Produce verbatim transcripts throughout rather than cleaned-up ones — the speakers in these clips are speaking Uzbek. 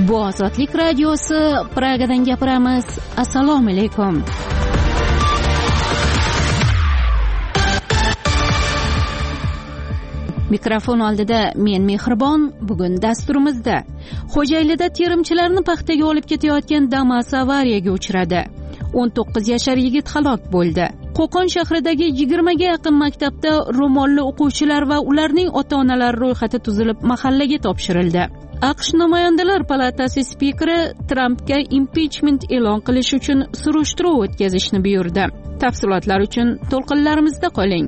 Bu Ozodlik radiosi, Pragadan gapiramiz. Assalomu alaykum. Mikrofon oldida men Mehribon. Bugun dasturimizda Xo'jaylida terimchilarni paxtaga olib ketayotgan Damas avariyaga uchradi. o'n to'qqiz yashar yigit halok bo'ldi. Qo'qon shahridagi yigirmaga yaqin maktabda ro'molli o'quvchilar va ularning ota-onalari ro'yxati tuzilib mahallaga topshirildi. AQSh namoyandalar palatasi spikeri Trampga impichment e'lon qilish uchun surishtiruv o'tkazishni buyurdi. Tafsilotlar uchun to'lqinlarimizda qoling.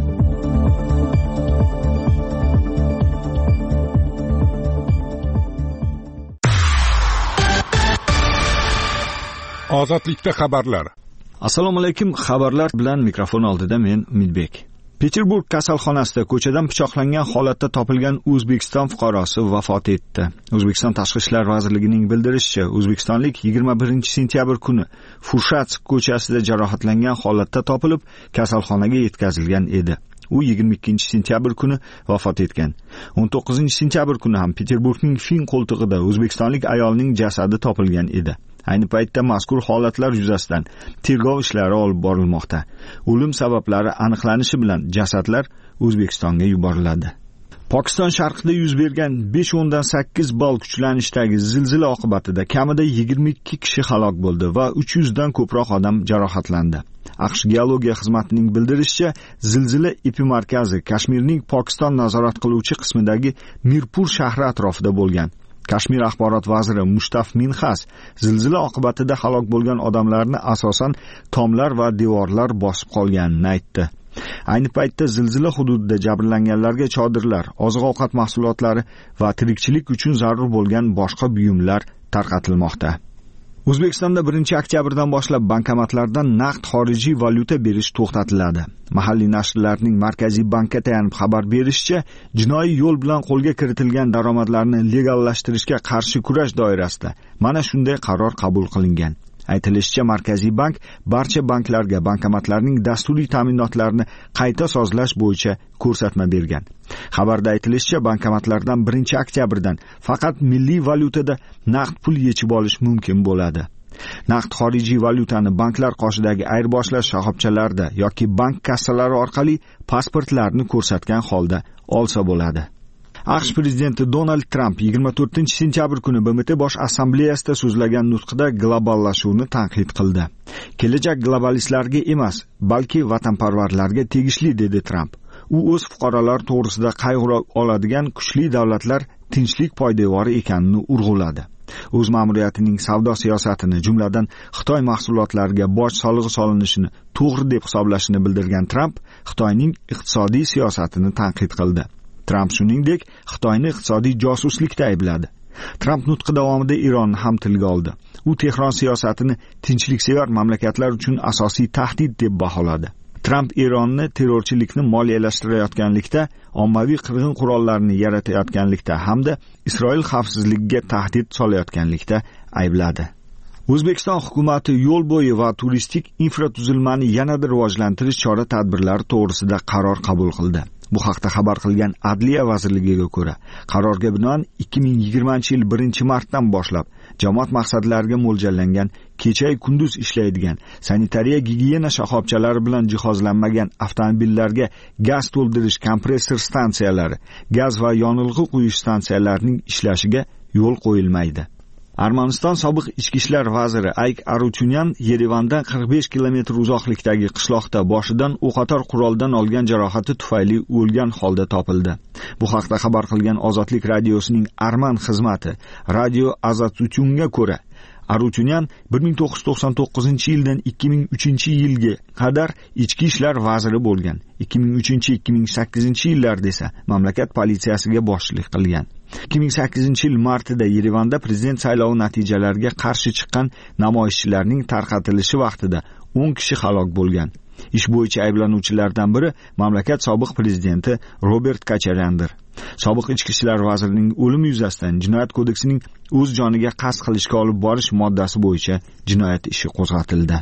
Ozodlikda xabarlar. Assalomu alaykum. Xabarlar bilan mikrofon oldida men Umidbek. Peterburg kasalxonasida ko'chadan pichoqlangan holatda topilgan O'zbekiston fuqarosi vafot etdi. O'zbekiston Tashqi ishlar vazirligining bildirishicha, o'zbekistonlik yigirma birinchi sentyabr kuni Fushatsk ko'chasida jarohatlangan holatda topilib, kasalxonaga yetkazilgan edi. U yigirma ikkinchi sentyabr kuni vafot etgan. o'n to'qqizinchi sentyabr kuni ham Peterburgning Fin qo'ltig'ida o'zbekistonlik ayolning jasadi topilgan edi. Ayni paytda mazkur holatlar yuzasidan tergov ishlari olib borilmoqda. O'lim sabablari aniqlanishi bilan jasadlar O'zbekistonga yuboriladi. Pokiston sharqida yuz bergan besh o'ndan sakkiz ball kuchlanishdagi zilzila oqibatida kamida yigirma ikki kishi halok bo'ldi va uch yuzdan ko'proq odam jarohatlandi. AQSh geologiya xizmatining bildirishicha, zilzila epimarkazi Kashmirning Pokiston nazorat qiluvchi qismidagi Mirpur shahri atrofida bo'lgan. Kashmir axborot vaziri Mushtaf Minhas zilzila oqibatida halok bo'lgan odamlarni asosan tomlar va devorlar bosib qolganini aytdi. Ayni paytda zilzila hududida jabrlanganlarga chodirlar, oziq-ovqat mahsulotlari va tirikchilik uchun zarur bo'lgan boshqa buyumlar tarqatilmoqda. O'zbekistonda birinchi oktyabrdan boshlab bankomatlardan naqd xorijiy valyuta berish to'xtatiladi. Mahalliy nashrlarning Markaziy bankka tayanib xabar berishicha, jinoiy yo'l bilan qo'lga kiritilgan daromadlarni legallashtirishga qarshi kurash doirasida mana shunday qaror qabul qilingan. Aytilishicha, Markaziy bank barcha banklarga bankomatlarning dasturiy ta'minotlarini qayta sozlash bo'yicha ko'rsatma bergan. Xabarda aytilishicha, bankomatlardan birinchi oktyabrdan faqat milliy valyutada naqd pul yechib olish mumkin bo'ladi. Naqd xorijiy valyutani banklar qoshidagi ayirboshlash shoxobchalarida yoki bank kassalari orqali pasportlarni ko'rsatgan holda olsa bo'ladi. AQSh prezidenti Donald Tramp yigirma to'rtinchi sentyabr kuni B M T bosh assambleyasida so'zlagan nutqida globallashuvni tanqid qildi. Kelajak globalistlarga emas, balki vatanparvarlarga tegishli, dedi Tramp. U o'z fuqarolari to'g'risida qayg'ura oladigan kuchli davlatlar tinchlik poydevori ekanini urg'uladi. O'z ma'muriyatining savdo siyosatini, jumladan Xitoy mahsulotlariga boj solig'i solinishini to'g'ri deb hisoblashini bildirgan Tramp, Xitoyning iqtisodiy siyosatini tanqid qildi. Tramp shuningdek Xitoyni iqtisodiy josuslikda aybladi. Tramp nutqi davomida Ironni ham tilga oldi. U Tehron siyosatini tinchliksevar mamlakatlar uchun asosiy tahdid deb baholadi. Tramp Ironni terrorchilikni moliyalashtirayotganlikda, ommaviy qirg'in qurollarini yaratayotganlikda hamda Isroil xavfsizligiga tahdid solayotganlikda aybladi. O'zbekiston hukumati yo'l bo'yi va turistik infratuzilmani yanada rivojlantirish chora-tadbirlari to'g'risida qaror qabul qildi. Bu haqda xabar qilgan Adliya vazirligiga ko'ra, qarorga binoan ikki ming yigirmanchi yil birinchi martdan boshlab jamoat maqsadlariga mo'ljallangan kecha-yu kunduz ishlaydigan sanitariya gigiyena shoxobchalari bilan jihozlanmagan avtomobillarga gaz to'ldirish kompressor stansiyalari, gaz va yonilg'i quyish stansiyalarining ishlashiga yo'l qo'yilmaydi. Armaniston sobiq ichki ishlar vaziri Ayk Arutyunyan Yerevandan qirq besh kilometr uzoqlikdagi qishloqda boshidan o'qotar quroldan olgan jarohati tufayli o'lgan holda topildi. Bu haqda xabar qilgan Ozodlik radiosining Arman xizmati Radio Azatyunga ko'ra, Arutyunyan bir ming to'qqiz yuz to'qson to'qqizinchi yildan ikki ming uchinchi yilga qadar ichki ishlar vaziri bo'lgan. ikki ming uchinchi ikki ming sakkizinchi yillarda esa mamlakat politsiyasiga boshchilik qilgan. ikki ming sakkizinchi yil martida Yerevanda prezident saylovi natijalariga qarshi chiqqan namoyishchilarning tarqatilishi vaqtida o'n kishi halok bo'lgan. Ish bo'yicha ayblanuvchilardan biri mamlakat sobiq prezidenti Robert Kacharyandir. Sobiq ichki ishlar vazirining o'limi yuzasidan Jinoyat kodeksining o'z joniga qasd qilishga olib borish moddasi bo'yicha jinoyat ishi qo'zg'atildi.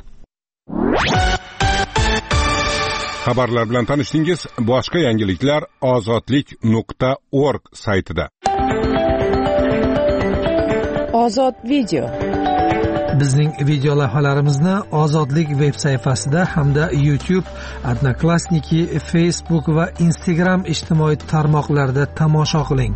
Xabarlar bilan tanishdingiz. Boshqa yangiliklar ozodlik nuqta org saytida. Ozod video. Bizning video lavhalarimizni Ozodlik veb sayfasida hamda YouTube, Odnoklassniki, Facebook va Instagram ijtimoiy tarmoqlarida tomosha qiling.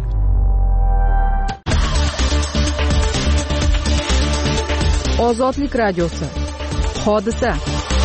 Ozodlik radiosi. Hodisa.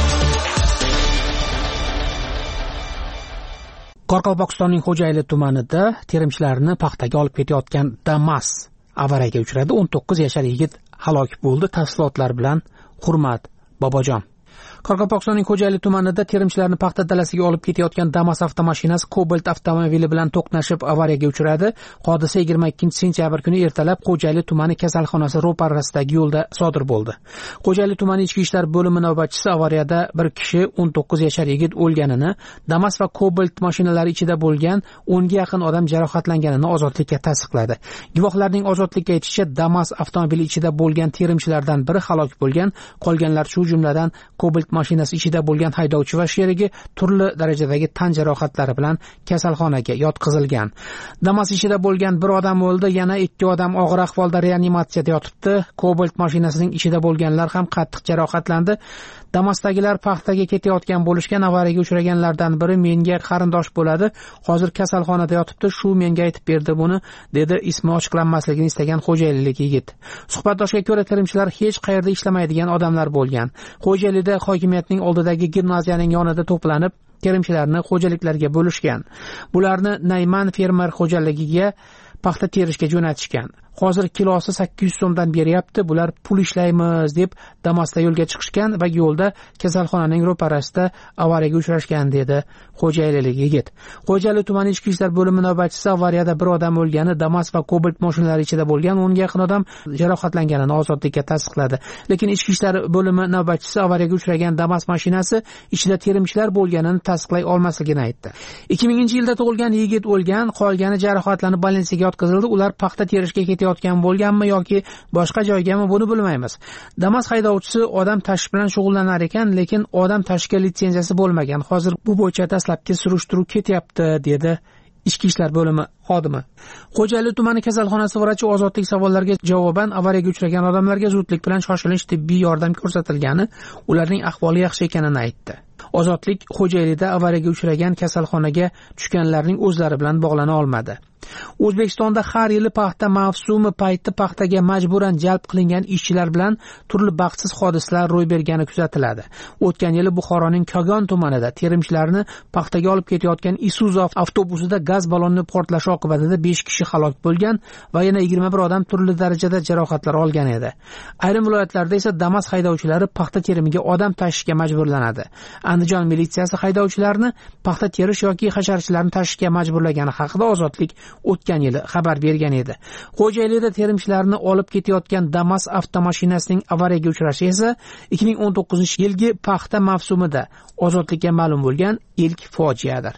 Qoraqalpog'istonning Xo'jayli tumanida terimchilarni paxtaga olib ketayotgan Damas avariyaga uchradi. o'n to'qqiz yashar yigit halok bo'ldi. Tafsilotlar bilan Hurmat Bobojon. Qoraqalpog'istonning Xo'jayli tumanida terimchilarni paxta dalasiga olib ketayotgan Damas avtomashinasi Cobalt avtomobili bilan to'qnashib avariyaga uchradi. Hodisa yigirma ikkinchi sentyabr kuni ertalab Xo'jayli tumani kasalxonasi ro'parasidagi yo'lda sodir bo'ldi. Xo'jayli tumani ichki ishlar bo'limi navbatchisi avariyada bir kishi o'n to'qqiz yashar yigit o'lganini, Damas va Cobalt mashinalari ichida bo'lgan o'n ga yaqin odam jarohatlanganini Ozodlikka tasdiqladi. Guvohlarning Ozodlikka aytishicha, Damas avtomobili ichida bo'lgan terimchilardan biri halok bo'lgan, qolganlar shu jumladan Cobalt mashinasi ichida bo'lgan haydovchi va sherigi turli darajadagi tan jarohatlari bilan kasalxonaga yotqizilgan. Damas ichida bo'lgan bir odam o'ldi, yana ikki odam og'ir ahvolda reanimatsiyada yotibdi. Cobalt mashinasining ichida bo'lganlar ham qattiq jarohatlandi. Damasdagilar paxtaga ketayotgan bo'lishgan, avariyaga uchraganlardan biri menga qarindosh bo'ladi. Hozir kasalxonada yotibdi, shu menga aytib berdi buni, dedi ismi ochiqlanmasligini istagan xo'jaylilik yigit. Suhbatdoshga ko'ra, terimchilar hech qayerda ishlamaydigan odamlar bo'lgan. Xo'jaylida hokimiyatning oldidagi gimnaziyaning yonida to'planib, terimchilarni xo'jaliklarga bo'lishgan. Bularni Nayman fermer xo'jaligiga paxta terishga jo'natishgan. Hozir kilosi sakkiz yuz so'mdan beryapti. Bular pul ishlaymiz deb Damasda yo'lga chiqishgan va yo'lda kasalxonaning ro'parasida avariyaga uchrashgan, dedi xo'jaylilik yigit. Xo'jayli tumani ichki ishlar bo'limi navbatchisi avariyada bir odam o'lgani, Damas va Cobalt mashinalari ichida bo'lgan o'n ga yaqin odam jarohatlanganini Ozodlikka tasdiqladi. Lekin ichki ishlar bo'limi navbatchisi avariyaga uchragan Damas mashinasi ichida terimchilar bo'lganini tasdiqlay olmasligini aytdi. ikki minginchi yilda tug'ilgan yigit o'lgan, qolgani jarohatlanib больницаga yotqizildi. Ular paxta terishga ketayotgan bo'lganmi yoki boshqa joygami, buni bilmaymiz. Damas haydovchisi odam tashish bilan shug'ullanar ekan, lekin odam tashishga litsenziyasi bo'lmagan. Hozir bu bo'yicha dastlabki surishtiruv ketyapti, dedi ichki ishlar bo'limi xodimi. Xo'jayli tumani kasalxonasi vrachi Ozodlik savollariga javoban avariyaga uchragan odamlarga zudlik bilan shoshilinch tibbiy yordam ko'rsatilgani, ularning ahvoli yaxshi ekanini aytdi. Ozodlik Xo'jaylida avariyaga uchragan kasalxonaga tushganlarning o'zlari bilan bog'lana olmadi. O'zbekistonda har yili paxta mavsumi payti paxtaga majburan jalb qilingan ishchilar bilan turli baxtsiz hodisalar ro'y bergani kuzatiladi. O'tgan yili Buxoroning Kogon tumanida terimchilarni paxtaga olib ketayotgan Isuzu avtobusida gaz balloni portlashi oqibatida besh kishi halok bo'lgan va yana yigirma bir odam turli darajada jarohatlar olgan edi. Ayrim viloyatlarda esa Damas haydovchilari paxta terimiga odam tashishga majburlanadi. Andijon militsiyasi haydovchilarni paxta terish yoki hasharchilarni tashishga majburlagani haqida Ozodlik o'tgan yili xabar bergan edi. Xo'jaylida terimchilarni olib ketayotgan Damas avtomashinasining avariyaga uchrashi esa ikki ming o'n to'qqizinchi yilgi paxta mavsumida Ozodlikka ma'lum bo'lgan ilk fojiadir.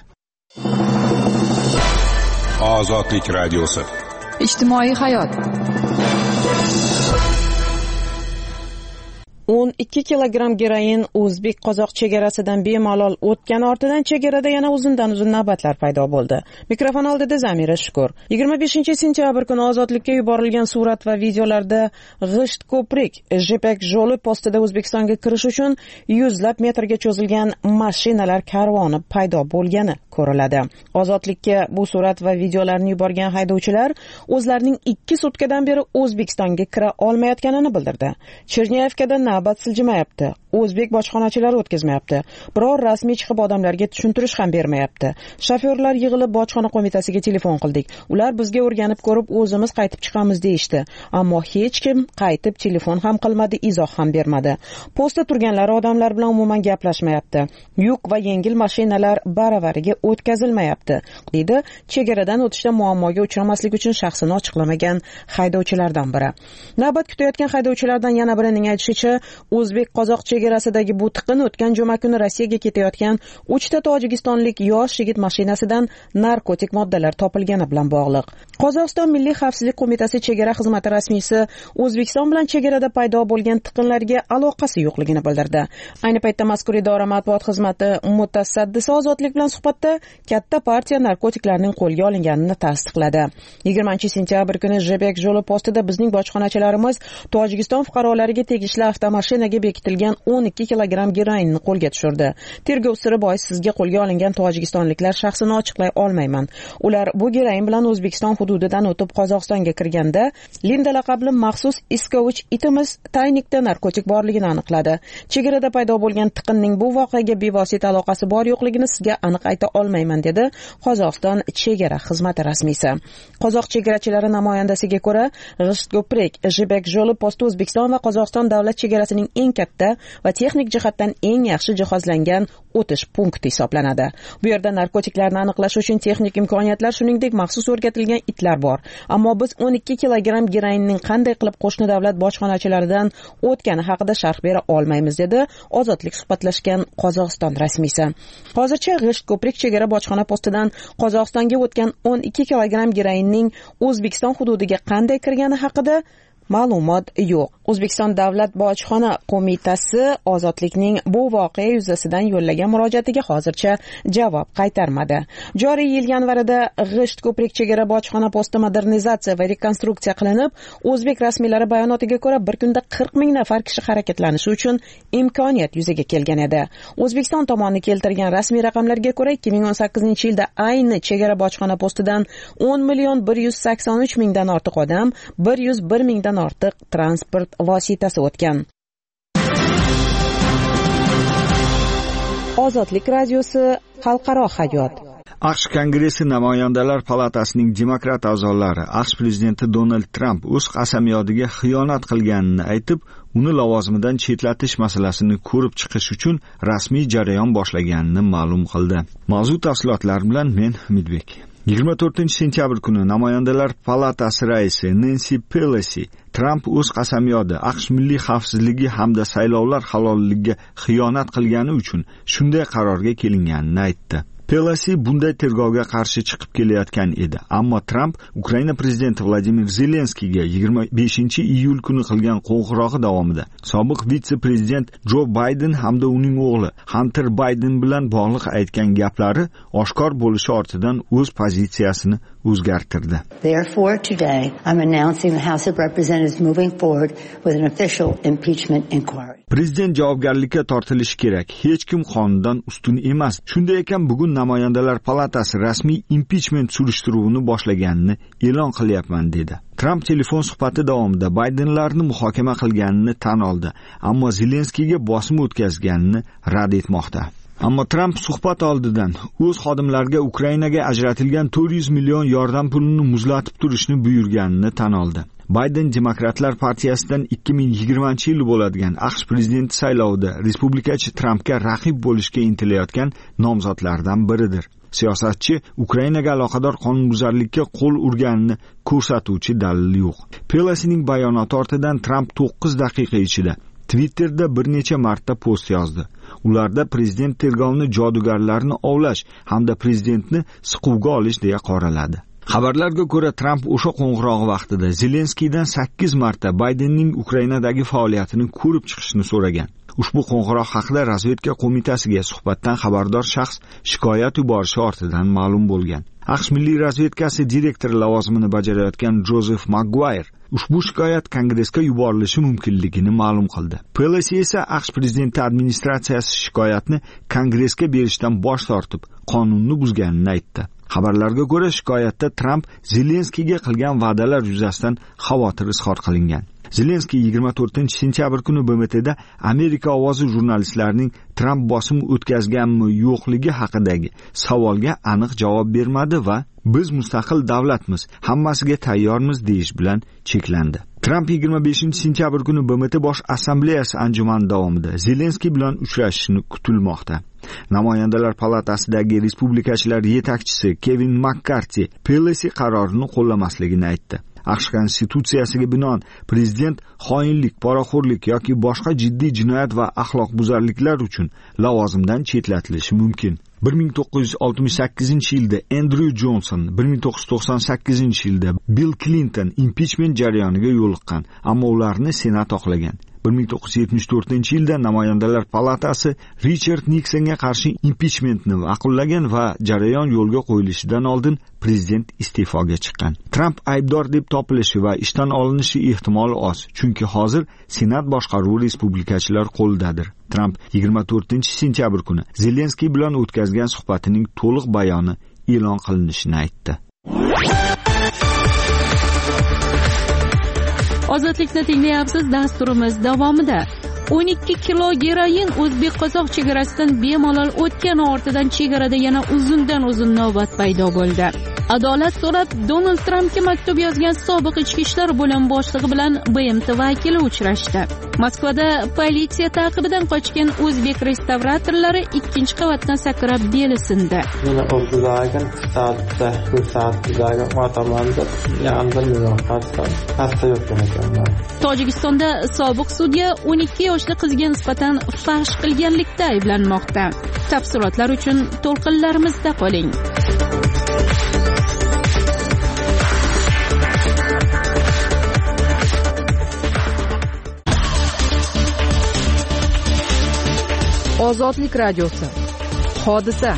Ozodlik radiosi. Ijtimoiy hayot. o'n ikki kilogramm geroin o'zbek-qozoq chegarasidan bemalol o'tgani ortidan chegarada yana uzundan uzun navbatlar paydo bo'ldi. Mikrofon oldida Zamira Shukur. yigirma beshinchi sentyabr kuni Ozodlikka yuborilgan surat va videolarda G'isht ko'prik, Jipak yo'li postida O'zbekistonga kirish uchun yuzlab metrga cho'zilgan mashinalar karvoni paydo bo'lgani ko'riladi. Ozodlikka bu surat va videolarni yuborgan haydovchilar o'zlarining ikki sutkadan beri O'zbekistonga kira olmayotganini bildirdi. Cherniyevkada navbat siljimayapti. O'zbek bojxonachilari o'tkazmayapti. Biror rasmiy chiqib odamlarga tushuntirish ham bermayapti. Shofyorlar yig'ilib bojxona qo'mitasiga telefon qildik. Ular bizga o'rganib ko'rib o'zimiz qaytib chiqamiz deyishdi. Ammo hech kim qaytib telefon ham qilmadi, izoh ham bermadi. Postda turganlar odamlar bilan umuman gaplashmayapti. Yuk va yengil mashinalar baravariga o'tkazilmayapti, dedi chegaradan o'tishda muammoga uchramaslik uchun shaxsini ochiqlamagan haydovchilardan biri. Navbat kutayotgan haydovchilardan yana birining aytishicha, O'zbek-qozoq chegarasidagi bu tiqin o'tgan juma kuni Rossiyaga ketayotgan uchta tojikistonlik yosh yigit mashinasidan narkotik moddalar topilgani bilan bog'liq. Qozog'iston Milliy xavfsizlik qo'mitasi chegara xizmati rasmiysi O'zbekiston bilan chegarada paydo bo'lgan tiqinlarga aloqasi yo'qligini bildirdi. Ayni paytda mazkur idora matbuot xizmati mutasaddisi Ozodlik bilan suhbatda katta partiya narkotiklarning qo'lga olinganini tasdiqladi. yigirmanchi sentyabr kuni Jebek yo'li postida bizning bojxonachilarimiz Tojikiston fuqarolariga tegishli avtomashinaga bekitilgan o'n ikki kilogramm geroinni qo'lga tushirdi. Tergov siri bois sizga qo'lga olingan tojikistonliklar shaxsini ochiqlay olmayman. Ular bu geroin bilan O'zbekiston hududidan o'tib Qozog'istonga kirganda Linda laqabli maxsus iskovich itimiz taynikda narkotik borligini aniqladi. Chegarada paydo bo'lgan tiqinning bu voqeaga bevosita aloqasi bor yo'qligini sizga aniq ayta olmayman, dedi Qozog'iston chegara xizmati rasmiysi. Qozoq chegarachilari namoyandasiga ko'ra, G'ishtko'prik Jebek yo'li posti O'zbekiston va Qozog'iston davlat chegarasining eng katta va texnik jihatdan eng yaxshi jihozlangan o'tish punkti hisoblanadi. Bu yerda narkotiklarni aniqlash uchun texnik imkoniyatlar, shuningdek maxsus o'rgatilgan itlar bor. Ammo biz o'n ikki kilogramm geroinning qanday qilib qo'shni davlat bojxonachilaridan o'tgani haqida sharh bera olmaymiz, dedi Ozodlik suhbatlashgan Qozog'iston rasmiysi. Hozircha G'ishtko'prik chegara bojxona postidan Qozog'istonga o'tgan o'n ikki kilogramm geroinning O'zbekiston hududiga qanday kirgani haqida ma'lumot yo'q. O'zbekiston davlat bojxona qo'mitasi Ozodlikning bu voqea yuzasidan yo'llagan murojaatiga hozircha javob qaytarmadi. Joriy yil yanvarida G'ishtko'prik chegara bojxona posti modernizatsiya va rekonstruksiya qilinib, o'zbek rasmiylari bayonotiga ko'ra bir kunda qirq ming nafar kishi harakatlanishi uchun imkoniyat yuzaga kelgan edi. O'zbekiston tomoni keltirgan rasmiy raqamlarga ko'ra, ikki ming o'n sakkizinchi yilda ayni chegara bojxona postidan o'n million bir yuz sakson uch mingdan ortiq odam, bir yuz bir mingdan ortiq transport vositasi o'tgan. Ozodlik radiosi xalqaro hayot. AQSh Kongressi Namoyandalar palatasining demokrat a'zolari AQSh prezidenti Donald Tramp o'z qasamyodiga xiyonat qilganini aytib, uni lavozimidan chetlatish masalasini ko'rib chiqish uchun rasmiy jarayon boshlaganini ma'lum qildi. Mavzu tafsilotlari bilan men Midbek. yigirma to'rtinchi sentyabr kuni Namoyandalar palatasi raisi Nancy Pelosi Tramp o'z qasamyodi AQSh milliy xavfsizligi hamda saylovlar halolligiga xiyonat qilgani uchun shunday qarorga kelinganini aytdi. Pelosi bunday tergovga qarshi chiqib kelayotgan edi, ammo Tramp Ukraina prezidenti Vladimir Zelenskiyga yigirma beshinchi iyul kuni qilgan qo'ng'irog'i davomida sobiq vitse-prezident Jo Bayden hamda uning o'g'li Hunter Bayden bilan bog'liq aytgan gaplari oshkor bo'lishi ortidan o'z pozitsiyasini o'zgartirdi. Therefore, today I'm announcing the House of Representatives moving forward with an official impeachment inquiry. Prezident javobgarlikka tortilishi kerak. Hech kim qonundan ustun emas. Shunday ekan, bugun Namoyandalar palatasi rasmiy impeachment surishtiruvini boshlaganini e'lon qilyapman, dedi. Tramp telefon suhbati davomida Baydenlarni muhokama qilganini tan oldi, ammo Zelenskiyga bosim o'tkazganini rad etmoqda. Ammo Tramp suhbat oldidan o'z xodimlariga Ukrainaga ajratilgan to'rt yuz million yordam pulini muzlatib turishni buyurganini tan oldi. Bayden Demokratlar partiyasidan ikki ming yigirmanchi yil bo'ladigan AQSh prezidenti saylovida respublikachi Trampga raqib bo'lishga intilayotgan nomzodlardan biridir. Siyosatchi Ukrainaga aloqador qonunbuzarlikka qo'l urganini ko'rsatuvchi dalil yo'q. Pelosining bayonoti ortidan Tramp to'qqiz daqiqa ichida Twitterda bir necha marta post yozdi. Ularda prezident tergovni jodugarlarni ovlash hamda prezidentni siquvga olish deya qoraladi. Xabarlarga ko'ra, Tramp o'sha qo'ng'iroq vaqtida Zelenskiydan sakkiz marta Baydenning Ukrainadagi faoliyatini ko'rib chiqishni so'ragan. Ushbu qo'ng'iroq haqida razvedka qo'mitasiga suhbatdan xabardor shaxs shikoyat yuborishi ortidan ma'lum bo'lgan. AQSh milliy razvedkasi direktori lavozimini bajarayotgan Joseph Maguire ushbu shikoyat Kongressga yuborilishi mumkinligini ma'lum qildi. Pelosi esa AQSh prezidenti administratsiyasi shikoyatni Kongressga berishdan bosh tortib, qonunni buzganini aytdi. Xabarlarga ko'ra, shikoyatda Tramp Zelenskiyga qilgan va'dalar yuzasidan xavotir izhor qilingan. Zelenskiy yigirma to'rtinchi sentyabr kuni B M T'da Amerika ovozi jurnalistlarining Tramp bosim o'tkazganmi yo'qligi haqidagi savolga aniq javob bermadi va biz mustaqil davlatmiz, hammasiga tayyormiz deyish bilan cheklandi. Tramp yigirma beshinchi sentyabr kuni B M T bosh assambleyasi anjumani davomida Zelenskiy bilan uchrashishini kutilmoqda. Namoyandalar palatasidagi respublikachilar yetakchisi Kevin McCarthy Pelosi qarorini qo'llamasligini aytdi. AQSh konstitutsiyasiga binoan prezident xoinlik, poraxo'rlik yoki boshqa jiddiy jinoyat va axloqbuzarliklar uchun lavozimdan chetlatilishi mumkin. bir ming to'qqiz yuz oltmish sakkizinchi yilda Andrew Johnson, bir ming to'qqiz yuz to'qson sakkizinchi yilda Bill Clinton impichment jarayoniga yo'liqqan, ammo ularni Senat oqlagan. bir ming to'qqiz yuz yetmish to'rtinchi yilda Namoyandalar palatasi Richard Nixonga qarshi impichmentni ma'qullagan va jarayon yo'lga qo'yilishidan oldin prezident iste'foga chiqqan. Trump aybdor deb topilishi va ishdan olinishi ehtimoli oz, chunki hozir Senat boshqaruvi respublikachilar qo'lidadir. Trump yigirma to'rtinchi sentyabr kuni Zelenskiy bilan o'tkazgan suhbatining to'liq bayoni e'lon qilinishini aytdi. Ozodlikni tinglayapsiz. Dasturimiz davomida o'n ikki kilo geroin o'zbek-qozoq chegarasidan bemalol o'tgani ortidan chegarada yana uzundan uzun navbat paydo bo'ldi. Adolat so'rab Donald Trampga maktub yozgan sobiq ichki ishlar bo'limi boshlig'i bilan B M T vakili uchrashdi. Moskvada politsiya ta'qibidan qochgan o'zbek restavratorlari ikkinchi qavatdan sakrab beli sindi. Meni o'zlagan soatda, bir soatda o'tamanda yandim yo'qotdi. Hasta yo'qman. Tojikistonda sobiq sudya o'n ikki yoshli qizga nisbatan fahsh qilganlikda ayblanmoqda. Tafsilotlar uchun to'lqinlarimizda qoling. Ozodlik radiosi. Hodisa.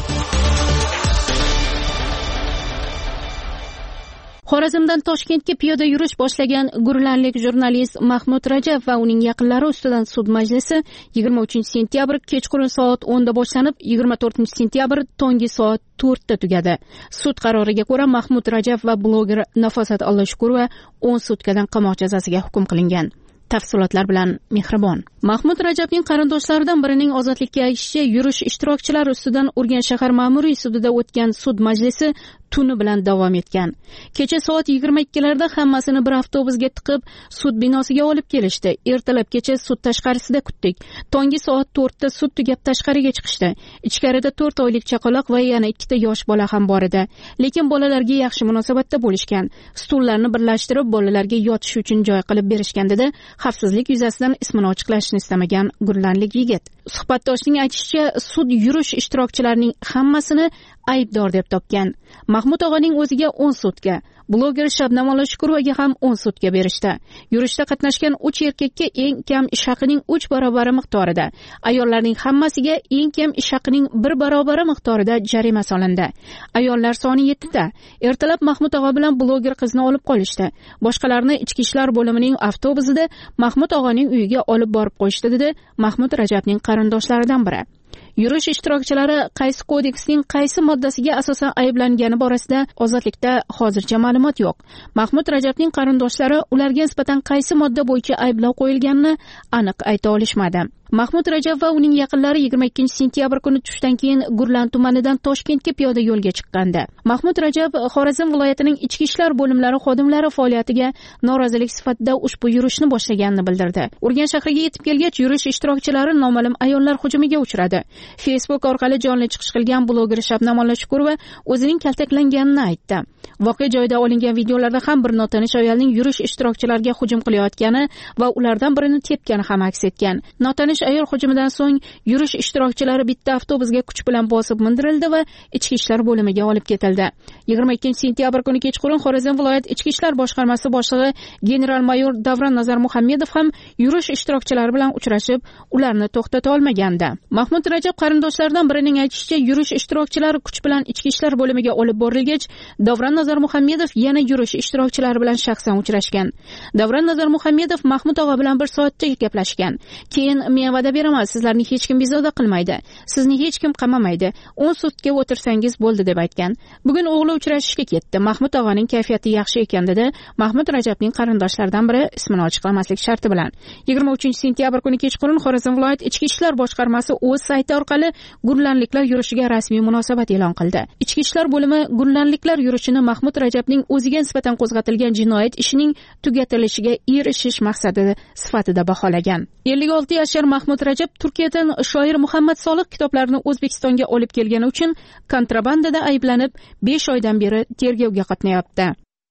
Xorazmdan Toshkentga piyoda yurish boshlagan gurlanlik jurnalist Mahmud Rajab va uning yaqinlari ustidan sud majlisi yigirma uchinchi sentyabr kechqurun soat o'nda boshlanib, yigirma to'rtinchi sentyabr tongi soat to'rtda tugadi. Sud qaroriga ko'ra Mahmud Rajab va bloger Nafosat Alloshkurova o'n sutkadan qamoq jazosiga hukm qilingan. Tafsilotlar bilan Mehribon. Mahmud Rajabning qarindoshlaridan birining ozodlikka aytishicha, yurish ishtirokchilari ustidan Urganch shahar ma'muriy sudida o'tgan sud majlisi tuni bilan davom etgan. Kecha soat yigirma ikkilarda hammasini bir avtobusga tiqib, sud binosiga olib kelishdi. Ertalabgacha sud tashqarisida kutdik. Tongi soat to'rtda sud tugab tashqariga chiqishdi. Ichkarida to'rt oylik chaqaloq va yana ikkita yosh bola ham bor edi. Lekin bolalarga yaxshi munosabatda bo'lishgan. Stullarni birlashtirib, bolalarga yotish uchun joy qilib berishgan dedi. Xavfsizlik yuzasidan ismini ochiqlashni istamagan gurlanlik yigit. Suhbatdoshning aytishicha, sud yurish ishtirokchilarining hammasini aybdor deb topgan. Mahmud og'aning o'ziga o'n sutka, bloger Shabnam Alloshkurovaga ham o'n sutka berishdi. Yurishda qatnashgan uch erkakka eng kam ish haqining uch barobar miqdorida, ayollarning hammasiga eng kam ish haqining bir barobar miqdorida jarima solindi. Ayollar soni yettita. Ertalab Mahmud og'a bilan bloger qizni olib qolishdi. Boshqalarni ichki ishlar bo'limining avtobusida Mahmud og'aning uyiga olib borib qo'yishdi dedi Mahmud Rajabning qarindoshlaridan biri. Yurish ishtirokchilari qaysi kodeksning qaysi moddasiga asosan ayblangani borasida ozodlikda hozircha ma'lumot yo'q. Mahmud Rajabning qarindoshlari ularga nisbatan qaysi modda bo'yicha ayblov qo'yilganini aniq ayta olishmadi. Mahmud Rajab va uning yaqinlari yigirma ikkinchi sentyabr kuni tushdan keyin Gurlan tumanidan Toshkentga piyoda yo'lga chiqqandi. Mahmud Rajab Xorazm viloyatining ichki ishlar bo'limlari xodimlari faoliyatiga norozilik sifatida ushbu yurishni boshlaganini bildirdi. Urganch shahriga yetib kelgach, yurish ishtirokchilari noma'lum ayollar hujumiga uchradi. Facebook orqali jonli chiqish qilgan bloger Shabnam Alloshkurova o'zining kaltaklanganini aytdi. Voqea joyida olingan videolarda ham bir notanish ayolning yurish ishtirokchilariga hujum qilayotgani va ulardan birini tepgani ham aks etgan. Notanish ayol hujumidan so'ng yurish ishtirokchilari bitta avtobusga kuch bilan bosib mindirildi va ichki ishlar bo'limiga olib ketildi. yigirma ikkinchi sentyabr kuni kechqurun Xorazm viloyat ichki ishlar boshqarmasi boshlig'i general-mayor Davron Nazar Muhammedov ham yurish ishtirokchilari bilan uchrashib, ularni to'xtata olmagandi. Mahmud Rajab qarindoshlaridan birining aytishicha, yurish ishtirokchilari kuch bilan ichki ishlar bo'limiga olib borilgach, Davron Nazar Muhammedov yana yurish ishtirokchilari bilan shaxsan uchrashgan. Davron Nazar Muhammedov Mahmud og'a bilan bir soatcha gaplashgan. Keyin men va'da beraman, sizlarni hech kim bezovta qilmaydi, sizni hech kim qamamaydi, o'n sutga o'tirsangiz bo'ldi deb aytgan. Bugun o'g'li uchrashishga ketdi. Mahmud og'aning kayfiyati yaxshi ekan dedi Mahmud Rajabning qarindoshlaridan biri ismini ochiqlamaslik sharti bilan. yigirma uchinchi sentyabr kuni kechqurun Xorazm viloyat ichki ishlar boshqarmasi o'z sayti orqali gurlanliklar yurishiga rasmiy munosabat e'lon qildi. Ichki ishlar bo'limi gurlanliklar yurishini Mahmud Rajabning o'ziga nisbatan qo'zg'atilgan jinoyat ishining tugatilishiga erishish maqsadi sifatida baholagan. ellik olti yashar Mahmud Rajab Turkiyadan shoir Muhammad Soliq kitoblarini O'zbekistonga olib kelgani uchun kontrabandada ayblanib besh oydan beri tergovga qatnayapti.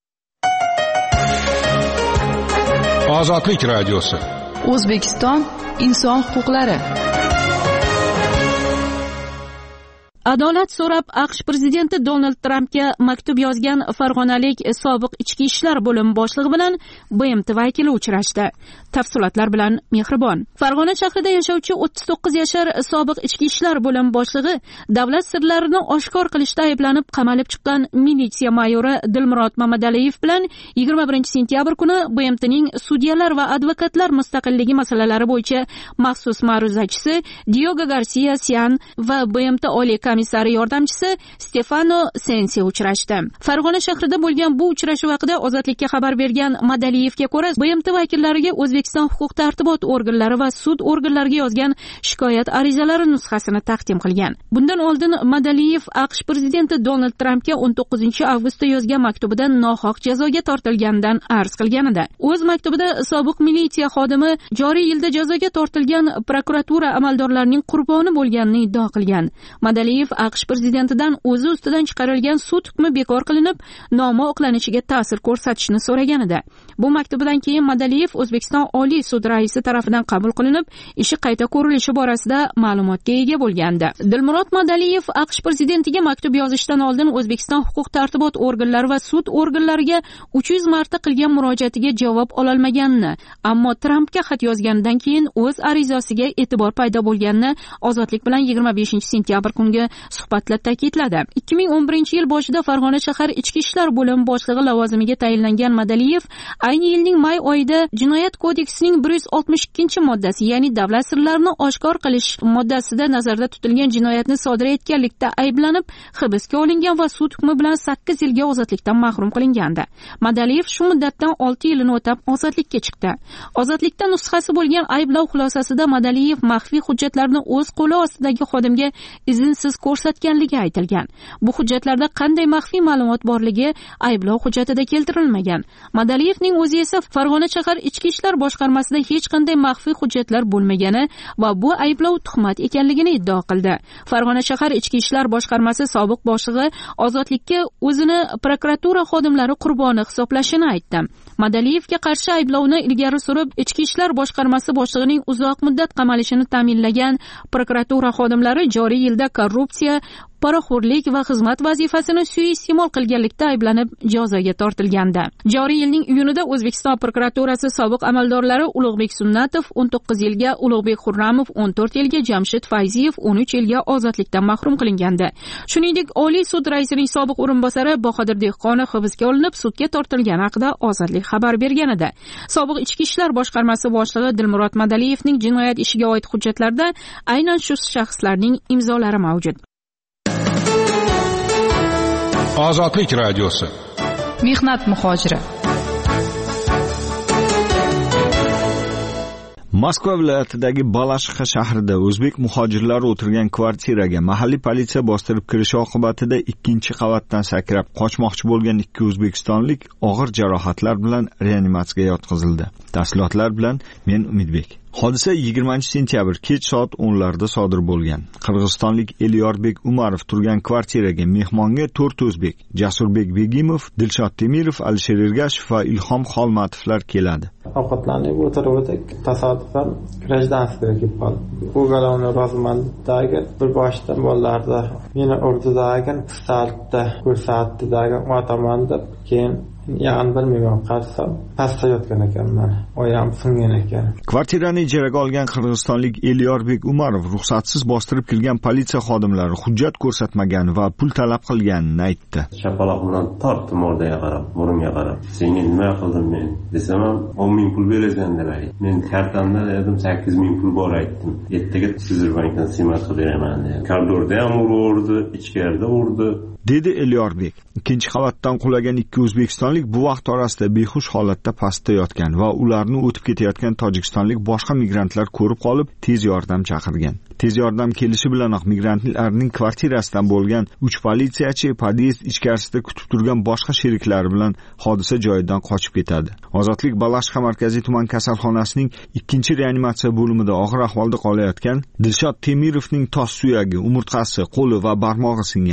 Ozodlik radiosi. O'zbekiston inson huquqlari. Adolat so'rab AQSh prezidenti Donald Trampga maktub yozgan farg'onalik sobiq ichki ishlar bo'limi boshlig'i bilan B M T vakili uchrashdi. Tafsilotlar bilan Mehribon. Farg'ona shahrida yashovchi o'ttiz to'qqiz yashar sobiq ichki ishlar bo'limi boshlig'i davlat sirlarini oshkor qilishda ayblanib qamalib chiqqan militsiya mayori Dilmurod Mamadaliyev bilan yigirma birinchi sentyabr kuni B M T'ning sudyalar va advokatlar mustaqilligi masalalari bo'yicha maxsus ma'ruzachisi Diogo Garcia Sian va B M T oliy komissari yordamchisi Stefano Sensi uchrashdi. Farg'ona shahrida bo'lgan bu uchrashuv haqida Ozodlikka xabar bergan Madaliyevga ko'ra, B M T vakillariga O'zbekiston huquq-tartibot organlari va sud organlariga yozgan shikoyat arizalari nusxasini taqdim qilgan. Bundan oldin Madaliyev AQSh prezidenti Donald Trampga o'n to'qqizinchi avgustda yozgan maktubida nohaq jazoga tortilganidan arz qilgan edi. O'z maktubida sobiq militsiya xodimi joriy yilda jazoga tortilgan prokuratura amaldorlarining qurboni bo'lganini iddao qilgan. Madaliyev AQSh prezidentidan o'zi ustidan chiqarilgan sud hukmi bekor qilinib, nomi oqlanishiga ta'sir ko'rsatishni so'ragan edi. Bu maktubidan keyin Madaliyev O'zbekiston Oliy sud raisi tarafidan qabul qilinib, ishi qayta ko'rilishi borasida ma'lumotga ega bo'lgandi. Dilmurod Madaliyev AQSh prezidentiga maktub yozishdan oldin O'zbekiston huquq-tartibot organlari va sud organlariga uch yuz marta qilgan murojaatiga javob ololmaganini, ammo Trampga xat yozganidan keyin o'z arizasiga e'tibor paydo bo'lganini Ozodlik bilan yigirma beshinchi sentyabr kungi suhbatda ta'kidladi. ikki ming o'n birinchi yil boshida Farg'ona shahar ichki ishlar bo'limi boshlig'i lavozimiga tayinlangan Madaliyev ayni yilning may oyida Jinoyat kodeksining bir yuz oltmish ikkinchi moddasi, ya'ni davlat sirlarini oshkor qilish moddasida nazarda tutilgan jinoyatni sodir etganlikda ayblanib hibsga olingan va sud hukmi bilan sakkiz yilga ozodlikdan mahrum qilingandi. Madaliyev shu muddatdan olti yilini o'tab ozodlikka chiqdi. Ozodlikda nusxasi bo'lgan ayblov xulosasida Madaliyev maxfiy hujjatlarni o'z qo'li ostidagi xodimga izinsiz ko'rsatganligi aytilgan. Bu hujjatlarda qanday maxfiy ma'lumot borligi ayblov hujjatida keltirilmagan. Madaliyevning o'zi esa Farg'ona shahar ichki ishlar boshqarmasida hech qanday maxfiy hujjatlar bo'lmagani va bu ayblov tuhmat ekanligini iddao qildi. Farg'ona shahar ichki ishlar boshqarmasi sobiq boshlig'i Ozodlikka o'zini prokuratura xodimlari qurboni hisoblashini aytdi. Madaliyevga qarshi ayblovni ilgari surib, ichki ishlar boshqarmasi boshlig'ining uzoq muddat qamalishini ta'minlagan prokuratura xodimlari joriy yilda korrupsiya, poraxo'rlik va xizmat vazifasini suiiste'mol qilganlikda ayblanib jazoga tortilgandi. Joriy yilning iyunida O'zbekiston prokuraturasi sobiq amaldorlari Ulug'bek Sunnatov o'n to'qqiz yilga, Ulug'bek Xurramov o'n to'rt yilga, Jamshid Fayziyev o'n uch yilga ozodlikdan mahrum qilingandi. Shuningdek, Oliy sud raisining sobiq o'rinbosari Bahodir Dehqonov hibsga olinib, sudga tortilgani haqida Ozodlik xabar bergan edi. Sobiq ichki ishlar boshqarmasi boshlig'i Dilmurod Madaliyevning jinoyat ishiga oid hujjatlarda aynan shu shaxslarning imzolari mavjud. Ozodlik radiosi. Mehnat muhojiri. Moskva viloyatidagi Balashxa shahrida o'zbek muhojirlari o'tirgan kvartiraga mahalliy politsiya bostirib kirishi oqibatida ikkinchi qavatdan sakrab qochmoqchi bo'lgan ikki o'zbekistonlik og'ir jarohatlar bilan reanimatsiyaga yotqizildi. Tafsilotlar bilan men Umidbek. Hodisa yigirmanchi sentyabr kech soat o'nlarda sodir bo'lgan. Qirg'izistonlik Elyorbek Umarov turgan kvartiraga mehmonga to'rt o'zbek: Jasurbek Begimov, Dilshod Temirov, Alisher Ergashev va Ilhom Xolmatovlar keladi. Ovqatlanib o'tirib o'tib, tasodifan grajdanskiga kelib qoldim. Bu galovni rozmandagi bir boshdan bolalarda meni urdidagi pistoletda ko'rsatdidagi otamanda keyin ya'ni bilmayman, qarsam pastda yotgan ekanman, oyog'im singan ekan. Kvartirani ijaraga olgan qirg'izistonlik Elyorbek Umarov ruxsatsiz bostirib kirgan politsiya xodimlari hujjat ko'rsatmagan va pul talab qilganini aytdi. Shapaloq bilan tortdim o'rdaga qarab, burunga qarab. Senga nima qildim men? Desam, o'n ming pul berasan deb aytdi. Men kartamda dedim sakkiz ming pul bor aytdim. Ertaga sizlar bankdan simat qilib beraman dedi. Koridorda ham urdi, ichkarida urdi. dedi Elyorbek. Ikkinchi qavatdan qulagan ikki o'zbekistonlik bu vaqt orasida behush holatda pastda yotgan va ularni o'tib ketayotgan tojikistonlik boshqa migrantlar ko'rib qolib, tez yordam chaqirgan. Tez yordam kelishi bilanoq migrantlarning kvartirasidan bo'lgan uch politsiyachi podyezd ichkarisida kutib turgan boshqa sheriklari bilan hodisa joyidan qochib ketadi. Ozodlik Balashxa markaziy tuman kasalxonasining ikkinchi reanimatsiya bo'limida og'ir ahvolda qolayotgan Dilshod Temirovning tos suyagi, umurtqasi, qo'li va barmog'i singani.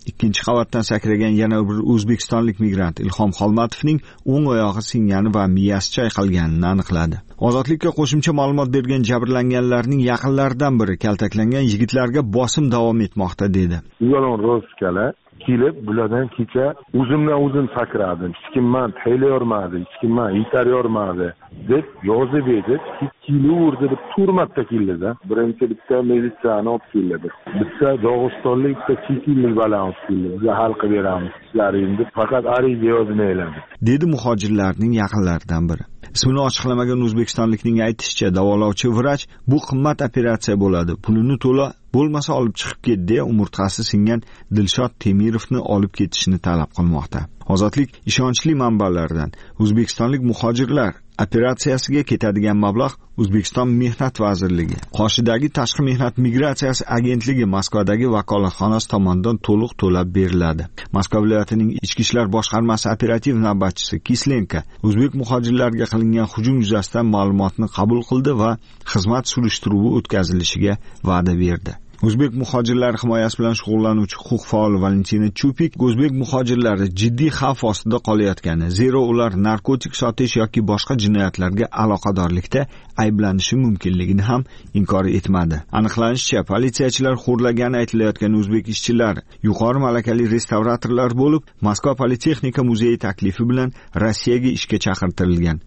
ikkinchi qavatdan sakragan yana bir o'zbekistonlik migrant Ilhom Xolmatovning o'ng oyog'i singani va miyasi chayqalganini aniqladi. Ozodlikka qo'shimcha ma'lumot bergan jabrlanganlarning yaqinlaridan biri kaltaklangan yigitlarga bosim davom etmoqda dedi. Yolg'on ro'zkala kelib bulardan kecha o'zimdan o'zim sakradim. Hech kim men tayyormadi, hech kim men yetaryormadi deb yozib edi. Kilourdi deb turmatda keldi-da. Birinchi bitta militsiyani olib keldi. Bitta Dog'istonlik bitta chekillik balan olib keldi. Biz hal qilib beramiz ishlaringizni, faqat ariza yozmaylar dedi muhojirlarning yaqinlaridan biri. Ismini ochiqlamagan o'zbekistonlikning aytishicha, davolovchi vrach bu qimmat operatsiya bo'ladi. Pulini to'la bo'lmasa olib chiqib ket deya umurtqasi singan Dilshod Temirovni olib ketishni talab qilmoqda. Ozodlik ishonchli manbalardan o'zbekistonlik muhojirlar operatsiyasiga ketadigan mablag' O'zbekiston Mehnat vazirligi, Qoshidagi Tashqi mehnat migratsiyasi agentligi Moskvadagi vakolatxonasi tomonidan to'liq to'lab beriladi. Moskva viloyatining ichki ishlar boshqarmasi operativ navbatchisi Kislenko o'zbek muhojirlarga qilingan hujum yuzasidan ma'lumotni qabul qildi va xizmat surishtiruvi o'tkazilishiga va'da berdi. O'zbek muhojirlari himoyasi bilan shug'ullanuvchi huquq faoli Valentina Chupik o'zbek muhojirlari jiddiy xavf ostida qolayotgani, zero ular narkotik sotish yoki boshqa jinoyatlarga aloqadorlikda ayblanishi mumkinligini ham inkor etmadi. Aniqlanishicha, politsiyachilar xo'rlagani aytilayotgan o'zbek ishchilari yuqori malakali restavratorlar bo'lib, Moskva Politexnika muzeyi taklifi bilan Rossiyaga ishga chaqirtirilgan.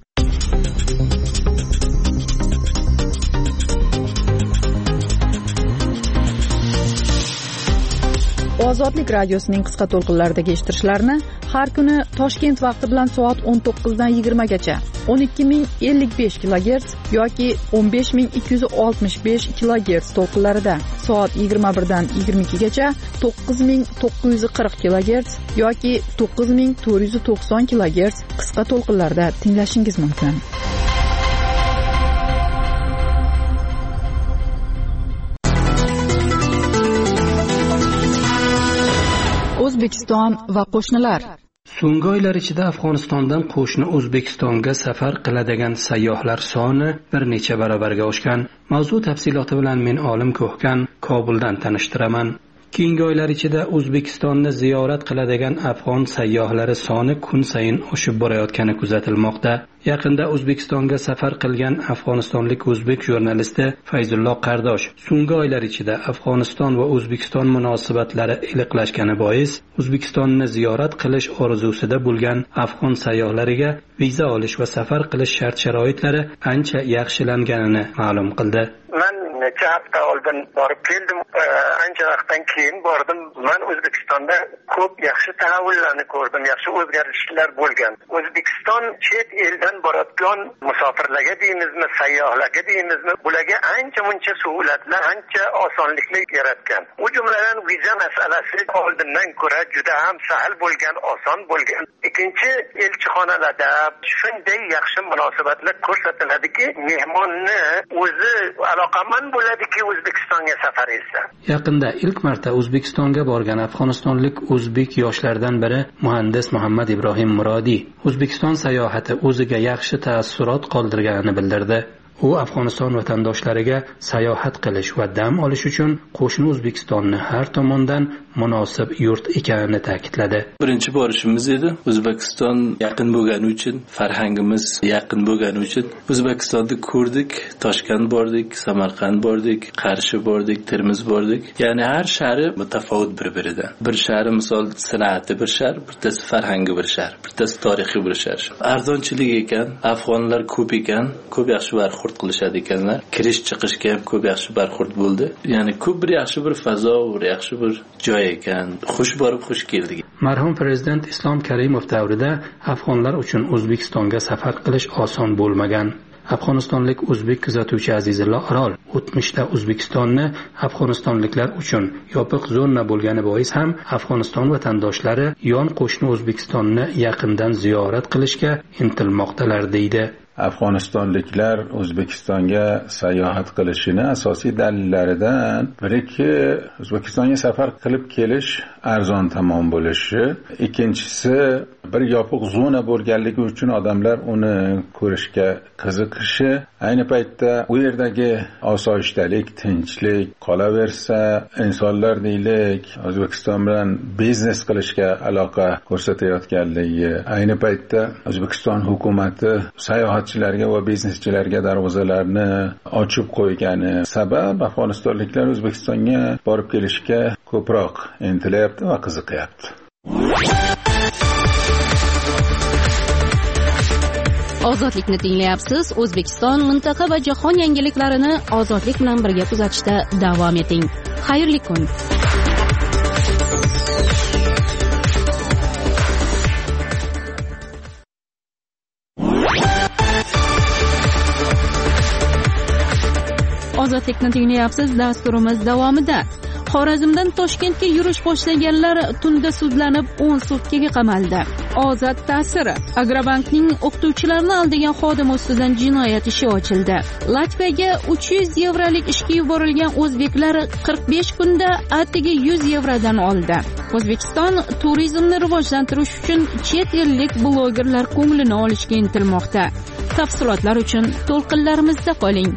Ozodlik radiosining qisqa to'lqinlaridagi eshittirishlarni har kuni Toshkent vaqti bilan soat o'n to'qqiz dan yigirma gacha o'n ikki ming ellik besh kilogerts yoki o'n besh ming ikki yuz oltmish besh kilogerts to'lqinlarida, soat yigirma bir dan yigirma ikki gacha to'qqiz ming to'qqiz yuz qirq kilogerts yoki to'qqiz ming to'rt yuz to'qson kilogerts qisqa to'lqinlarda tinglashingiz mumkin. O'zbekiston va qo'shnilar. So'nggi oylar ichida Afg'onistondan qo'shni O'zbekistonga safar qiladigan sayyohlar soni bir necha barobarga oshgan. Mavzu tafsiloti bilan men Olim Ko'hkan Kobuldan tanishtiraman. Keyingi oylar ichida O'zbekistonni ziyorat qiladigan afg'on sayyohlari soni kun sayin oshib borayotgani kuzatilmoqda. Yaqinda O'zbekistonga safar qilgan afg'onistonlik o'zbek jurnalisti Fayzullo Qardosh so'nggi oylar ichida Afg'oniston va O'zbekiston munosabatlari iliqlashgani bois O'zbekistonni ziyorat qilish orzusida bo'lgan afg'on sayyohlariga viza olish va safar qilish shart-sharoitlari ancha yaxshilanganini ma'lum qildi. Men necha hafta oldin borib keldim, ancha vaqtdan keyin bordim. Men O'zbekistonda ko'p yaxshi tahavvullarni ko'rdim, yaxshi o'zgarishlar bo'lgan. O'zbekiston chet eldan borayotgan musofirlarga deymizmi, sayyohlarga deymizmi, bularga ancha muncha suhbatlar, ancha osonliklar yaratgan. U jumladan viza masalasi oldindan ko'ra juda ham sahal bo'lgan, oson bo'lgan. Ikkinchi, elchixonalarda shunday yaxshi munosabatlar ko'rsatiladiki, mehmonni o'zi aloqaman bo'ladiki O'zbekistonga safar etsa. Yaqinda ilk marta O'zbekistonga borgan afg'onistonlik o'zbek yoshlardan biri muhandis Muhammad Ibrohim Murodiy O'zbekiston sayohati o'ziga yaxshi taassurot qoldirganini bildirdi. U Afg'oniston vatandoshlariga sayohat qilish va dam olish uchun qo'shni O'zbekistonni har tomondan munosib yurt ekanini ta'kidladi. Birinchi borishimiz edi. O'zbekiston yaqin bo'lgani uchun, farhangimiz yaqin bo'lgani uchun O'zbekistonni ko'rdik, Toshkent bordik, Samarqand bordik, Qarshi bordik, Termiz bordik. Ya'ni har shahri mutafovit bir-biridan. Bir shahri misol san'ati bir shahar, bittasi farhangi bir shahar, bittasi tarixiy bir shahar. Arzonchilik ekan, afg'onlar ko'p ekan, ko'p yaxshi barxur qilishadi ekanlar. Kirish chiqishga ham ko'p yaxshi barxurd bo'ldi. Ya'ni ko'p bir yaxshi bir fazo, bir yaxshi bir joy ekan. Xush borib, xush keldik. Marhum prezident Islom Karimov davrida afg'onlar uchun O'zbekistonga safar qilish oson bo'lmagan. Afg'onistonlik o'zbek kuzatuvchi Azizullo Orol o'tmishda O'zbekistonni afg'onistonliklar uchun yopiq zona bo'lgani bois ham Afg'oniston vatandoshlari yon qo'shni O'zbekistonni yaqindan ziyorat qilishga intilmoqdalar deydi. afg'onistonliklar O'zbekistonga sayohat qilishini asosiy dalillaridan biriki O'zbekistonga safar qilib kelish arzon tamom bo'lishi, ikkinchisi bir yopiq zona bo'lganligi uchun odamlar uni ko'rishga qiziqishi, ayni paytda u yerdagi osoyishtalik, tinchlik qolaversa, insonlar deylik O'zbekiston bilan biznes qilishga aloqa ko'rsatayotganligi, ayni paytda O'zbekiston hukumati sayohatchilarga va bizneschilarga darvozalarni ochib qo'ygani sabab afg'onistonliklar O'zbekistonga borib kelishga ko'proq intilyapti va qiziqyapti. Ozodlikni tinglayapsiz. O'zbekiston, mintaqa va jahon yangiliklarini ozodlik bilan birga kuzatishda davom eting. Xayrli kun. Ozodlikni tinglayapsiz. Dasturimiz davomida Xorazmdan Toshkentga yurish boshlaganlar tunda sudlanib o'n sutkaga qamaldi. Ozod ta'siri. Agrobankning o'qituvchilarni aldagan xodim ustidan jinoyat ishi ochildi. Latviyaga uch yuz yevrolik ishga yuborilgan o'zbeklar qirq besh kunda atigi yuz yevrodan oldi. O'zbekiston turizmni rivojlantirish uchun chet ellik blogerlar ko'nglini olishga intilmoqda. Tafsilotlar uchun to'lqinlarimizda qoling.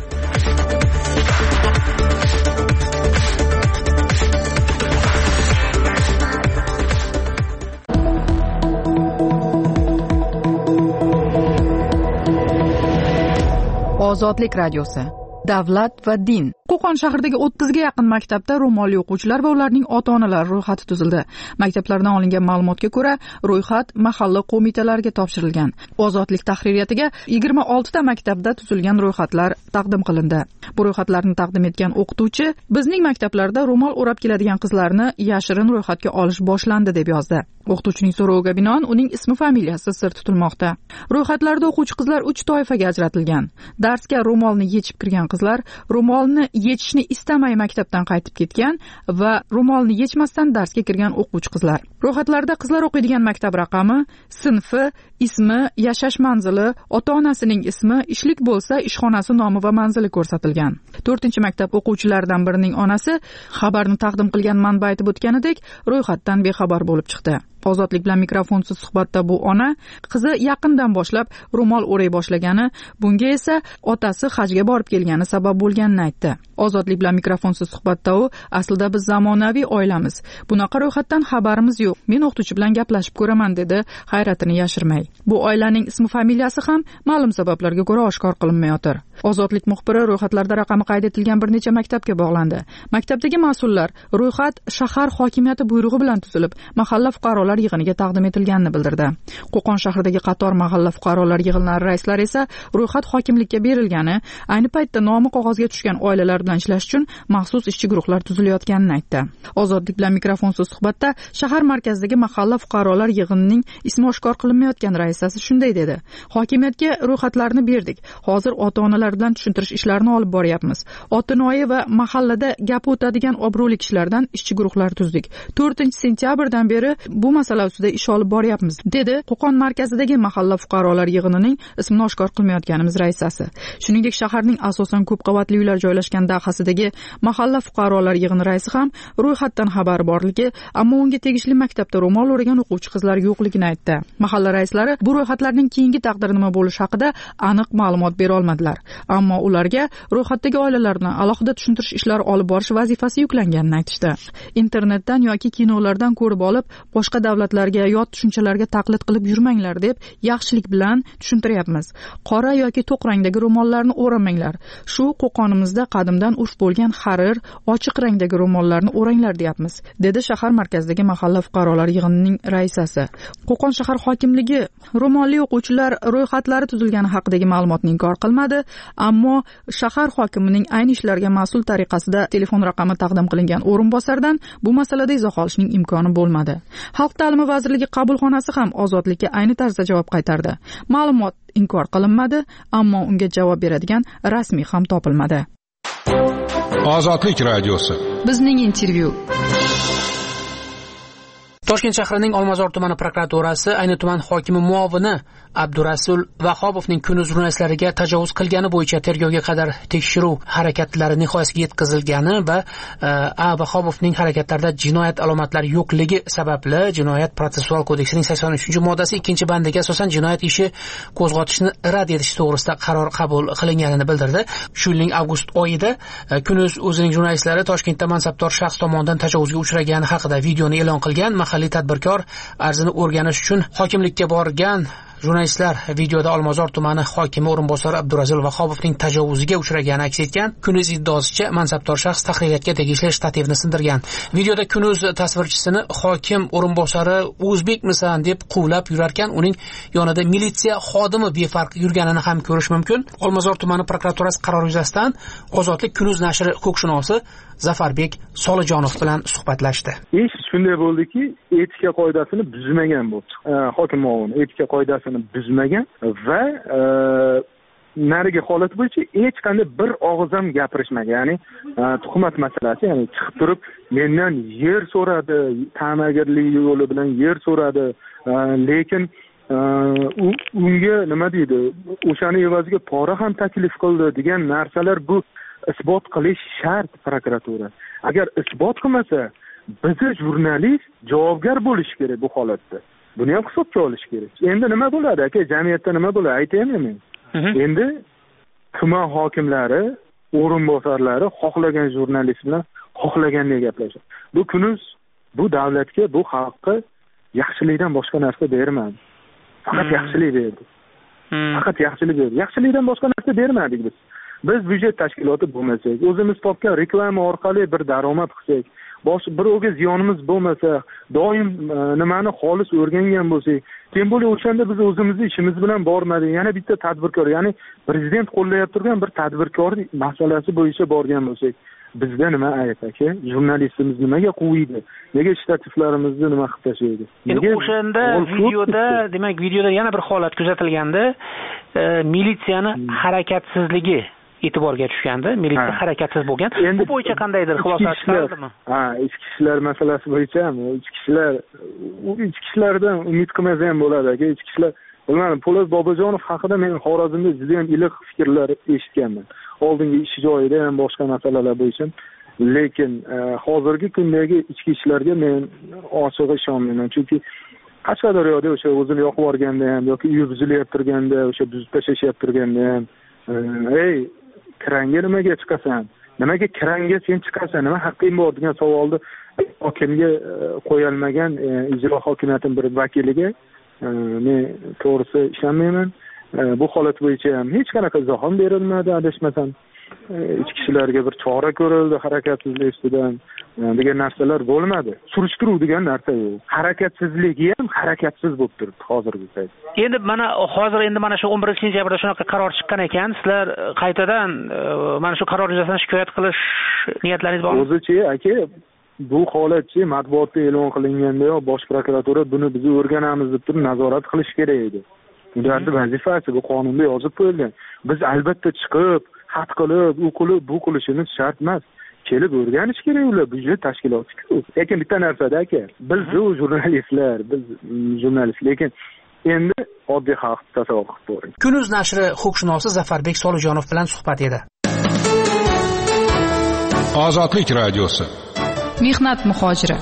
Ozodlik radiosi. Davlat va din. Qo'qon shahridagi o'ttizga yaqin maktabda ro'molli o'quvchilar va ularning ota-onalari ro'yxati tuzildi. Maktablardan olingan ma'lumotga ko'ra, ro'yxat mahalla qo'mitalariga topshirilgan. Ozodlik tahririyatiga yigirma oltita maktabda tuzilgan ro'yxatlar taqdim qilindi. Bu ro'yxatlarni taqdim etgan o'qituvchi, bizning maktablarda ro'mol o'rab keladigan qizlarni yashirin ro'yxatga olish boshlandi deb yozdi. O'qituvchining so'roviga binoan uning ismi familiyasi sir tutilmoqda. Ro'yxatlarda o'quvchi qizlar uch toifaga ajratilgan. Darsga ro'molni yechib kirgan qizlar, ro'molni yechishni istamay maktabdan qaytib ketgan va ro'molni yechmasdan darsga kirgan o'quvchi qizlar. Ro'yxatlarda qizlar o'qiydigan maktab raqami, sinfi, ismi, yashash manzili, ota-onasining ismi, ishlik bo'lsa ishxonasi nomi va manzili ko'rsatilgan. to'rtinchi maktab o'quvchilaridan birining onasi xabarni taqdim qilgan manba aytib o'tganidek, ro'yxatdan bexabar bo'lib chiqdi. Ozodlik bilan mikrofonsiz suhbatda bu ona qizi yaqindan boshlab ro'mol o'ray boshlagani, bunga esa otasi hajga borib kelgani sabab bo'lganini aytdi. Ozodlik bilan mikrofonsiz suhbatda u aslida biz zamonaviy oilamiz. Bunaqa ro'yxatdan xabarimiz yo'q. Men o'qituvchi bilan gaplashib ko'raman dedi, hayratini yashirmay. Bu oilaning ismi familiyasi ham ma'lum sabablarga ko'ra oshkor qilinmayotir. Ozodlik muxbiri ro'yxatlarda raqami qayd etilgan bir necha maktabga bog'landi. Maktabdagi mas'ullar ro'yxat shahar hokimiyati buyrug'i bilan tuzilib, mahalla fuqarolar yig'iniga taqdim etilganini bildirdi. Qo'qon shahridagi qator mahalla fuqarolar yig'inlari raislari esa ro'yxat hokimlikka berilgani, ayni paytda nomi qog'ozga tushgan oilalar bilan ishlash uchun maxsus ishchi guruhlar tuzilayotganini aytdi. Ozodlik bilan mikrofonsiz suhbatda shahar markazidagi mahalla fuqarolar yig'inining ismi oshkor qilinmayotgan raisasi shunday dedi: Hokimiyatga ro'yxatlarni berdik. Hozir ota-onalar bilan tushuntirish ishlarini olib boryapmiz. Otinoyi va mahallada gap o'tadigan obro'li kishilardan ishchi guruhlar tuzdik. to'rtinchi sentyabrdan beri bu masala ustida ish olib boryapmiz, dedi Qo'qon markazidagi mahalla fuqarolar yig'inining ismini oshkor qilmayotganimiz raisasi. Shuningdek, shaharning asosan ko'p qavatli uylar joylashgan dahasidagi mahalla fuqarolar yig'ini raisi ham ro'yxatdan xabari borligi, ammo unga tegishli maktabda ro'mol o'ragan o'quvchi qizlar yo'qligini aytdi. Mahalla raislari bu ro'yxatlarning keyingi taqdiri nima bo'lishi haqida aniq ma'lumot bera olmadilar. Ammo ularga ro'yxatdagi oilalarni alohida tushuntirish ishlari olib borish vazifasi yuklanganini aytishdi. Internetdan yoki kinolardan ko'rib olib, boshqa davlatlarga yot tushunchalarga taqlid qilib yurmanglar deb yaxshilik bilan tushuntiryapmiz. Qora yoki to'q rangdagi ro'mollarni o'ramanglar. Shu Qo'qonimizda qadimdan urf bo'lgan harir, ochiq rangdagi ro'mollarni o'ranglar deyapmiz, dedi shahar markazidagi mahalla fuqarolar yig'inining raisasi. Qo'qon shahar hokimligi ro'molli o'quvchilar ro'yxatlari tuzilgani haqidagi ma'lumotni inkor qilmadi, ammo shahar hokimining ayni ishlarga mas'ul tariqasida telefon raqami taqdim qilingan o'rinbosardan bu masalada izoh olishning imkoni bo'lmadi. Xalq ta'limi vazirligi qabulxonasi ham Ozodlikka ayni tarzda javob qaytardi. Ma'lumot inkor qilinmadi, ammo unga javob beradigan rasmiy ham topilmadi. Ozodlik radiosi. Bizning intervyu. Toshkent shahrining Olmazor tumani prokuraturasi ayni tuman hokimi muovini Abdurasul Vahobovning Kunuz jurnalistlariga tajovuz qilgani bo'yicha tergovga qadar tekshiruv harakatlari nihoyasiga yetkazilgani va A. Vahobovning harakatlarida jinoyat alomatlari yo'qligi sababli Jinoyat protsessual kodeksining sakson uchinchi moddasi ikkinchi bandiga asosan jinoyat ishi qo'zg'atishni rad etish to'g'risida qaror qabul qilinganini bildirdi. Shu yilning avgust oyida Kunuz o'zining jurnalistlari Toshkentda mansabdor shaxs tomonidan tajovuzga uchragani haqida videoni e'lon qilgan. Mahalliy tadbirkor arzini o'rganish uchun hokimlikka borgan jurnalistlar videoda Olmazor tumani hokimi o'rinbosari Abdurazil Vahobovning tajovuziga uchragani aks etgan. Kunuz iddaosicha mansabdor shaxs tahririyatga tegishli shtativni sindirgan. Videoda Kunuz tasvirchisini hokim o'rinbosari o'zbekmisan deb quvlab yurarkan, uning yonida militsiya xodimi befarq yurganini ham ko'rish mumkin. Olmazor tumani prokuraturasi qarori yuzasidan Ozodlik Kunuz nashri huquqshunosi Zafarbek Solijonov bilan suhbatlashdi. Ish shunday bo'ldiki, etika qoidasini buzmagan bu. Hokim o'g'li etika qoidasini buzmagan va narigi holat bo'yicha hech qanday bir og'iz ham gapirishmagan. Ya'ni tuhmat masalasi, ya'ni chiqib turib mendan yer so'radi, ta'magirlik yo'li bilan yer so'radi, lekin unga nima deydi, o'shani evaziga pora ham taklif qildi degan narsalar bu isbot qilish shart prokuratura. Agar isbot qilmasa, bizni jurnalist javobgar bo'lishi kerak bu holatda. Buni ham hisobga olish kerak. Endi nima bo'ladi aka, jamiyatda nima bo'ladi aytaymi men? Endi tuman hokimlari, o'rinbosarlari xohlagan jurnalist bilan xohlagandek gaplashadi. Bu Kunuz bu davlatga, bu xalqqa yaxshilikdan boshqa narsa bermadi. Faqat yaxshilik berdi. Faqat yaxshilik berdi. Yaxshilikdan boshqa narsa bermadik biz. Biz byudjet tashkiloti bo'lmasak, o'zimiz topgan reklama orqali bir daromad qilsak, bosh bir o'ga ziyonimiz bo'lmasa, doim nimani xolis o'rgangan bo'lsak, tem bo'li o'shanda biz o'zimizning ishimiz bilan bormadik. Yana bitta tadbirkor, ya'ni prezident qo'llayib turgan bir tadbirkor masalasi bo'yicha borgan bo'lsak, bizda nima ayb aka? Jurnalistimiz nimaga quviydi? Nega shtativlarimizni nima qilib tashlaydi? Endi o'shanda videoda, demak, videoda yana bir holat kuzatilganda, militsiyani harakatsizligi e'tiborga tushgandi. Militsiya harakatsiz bo'lgan. Bu bo'yicha qandaydir xulosa chiqardimi? Ha, ichki ishlar masalasi bo'yicha ham, ichki ishlar, u ichki ishlardan umid qilmasa ham bo'ladi aka. Ichki ishlar, bilmadim, Po'lat Bobojonov haqida men Xorazmda juda ham iliq fikrlar eshitganman. Oldingi ish joyida ham boshqa masalalar bo'yicha. Lekin hozirgi kundagi ichki ishlarga men ochiq ishonmayman. Chunki Qashqadaryoda o'sha o'zini yoqib yorganda ham yoki uyi buzilayotib turganda, o'sha buzib tashlashib turganda ham, ey kiranga nimaga chiqasan? Nimaga kiranga sen chiqasan? Nima haqqing bor degan savolni hokimga qo'yilmagan ijro hokimiyatining bir vakiliga men to'g'risi ishonmayman. Bu holat bo'yicha ham hech qanaqa izoh ham berilmadi, adashmasam. Ichki ishlarga bir chora ko'rildi harakatsizlik ustidan degan narsalar bo'lmadi. Surishtiruv degan narsa yo'q. Harakatsizligi ham harakatsiz bo'lib turibdi hozirgi paytda. Endi mana hozir endi mana shu o'n birinchi sentyabrda shunaqa qaror chiqqan ekan, sizlar qaytadan mana shu qaror yuzasidan shikoyat qilish niyatlaringiz bormi? O'zichi aka, bu holatchi matbuotda e'lon qilinganda yo bosh prokuratura buni biz o'rganamiz deb turib nazorat qilish kerak edi. Ularning vazifasi bu qonunda yozib qo'yilgan. Biz albatta chiqib xat qilib, u qilib, bu qilishimiz shart emas. Kelib o'rganish kerak ular, byudjet tashkiloti-ku. Lekin bitta narsada aka, biz u jurnalistlar, biz jurnalist, lekin endi oddiy xalq tasavvur qilib ko'ring. Kunuz nashri huquqshunosi Zafarbek Solijonov bilan suhbat edi. Ozodlik radiosi. Mehnat muhojiri.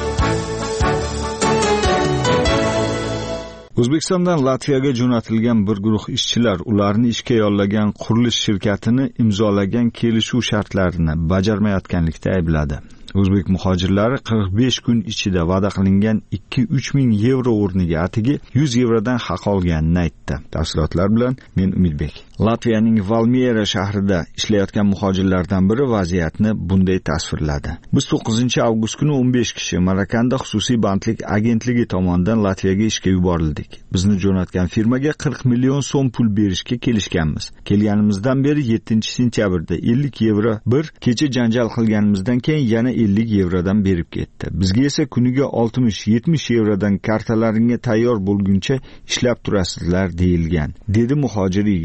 O'zbekistondan Latviyaga jo'natilgan bir guruh ishchilar ularni ishga yollagan qurilish shirkatini imzolagan kelishuv shartlarini bajarmayotganlikda aybladi. O'zbek muhojirlari qirq besh kun ichida va'da qilingan ikki uch ming yevro o'rniga atigi yuz yevrodan haq olganini aytdi. Tafsilotlar bilan men Umidbek. Latviyaning Valmiera shahrida ishlayotgan muhojirlardan biri vaziyatni bunday tasvirladi. Biz to'qqizinchi avgust kuni o'n besh kishi Marakanda xususiy bandlik agentligi tomonidan Latviyaga ishga yuborildik. Bizni jo'natgan firmaga qirq million so'm pul berishga kelishganmiz. Kelganimizdan beri yettinchi sentyabrda ellik yevro bir, kecha janjal qilganimizdan keyin yana ellik yevrodan berib ketdi. Bizga esa kuniga oltmish yetmish yevrodan kartalaringga tayyor bo'lguncha ishlab turasizlar deyilgan, dedi muhojir yigit.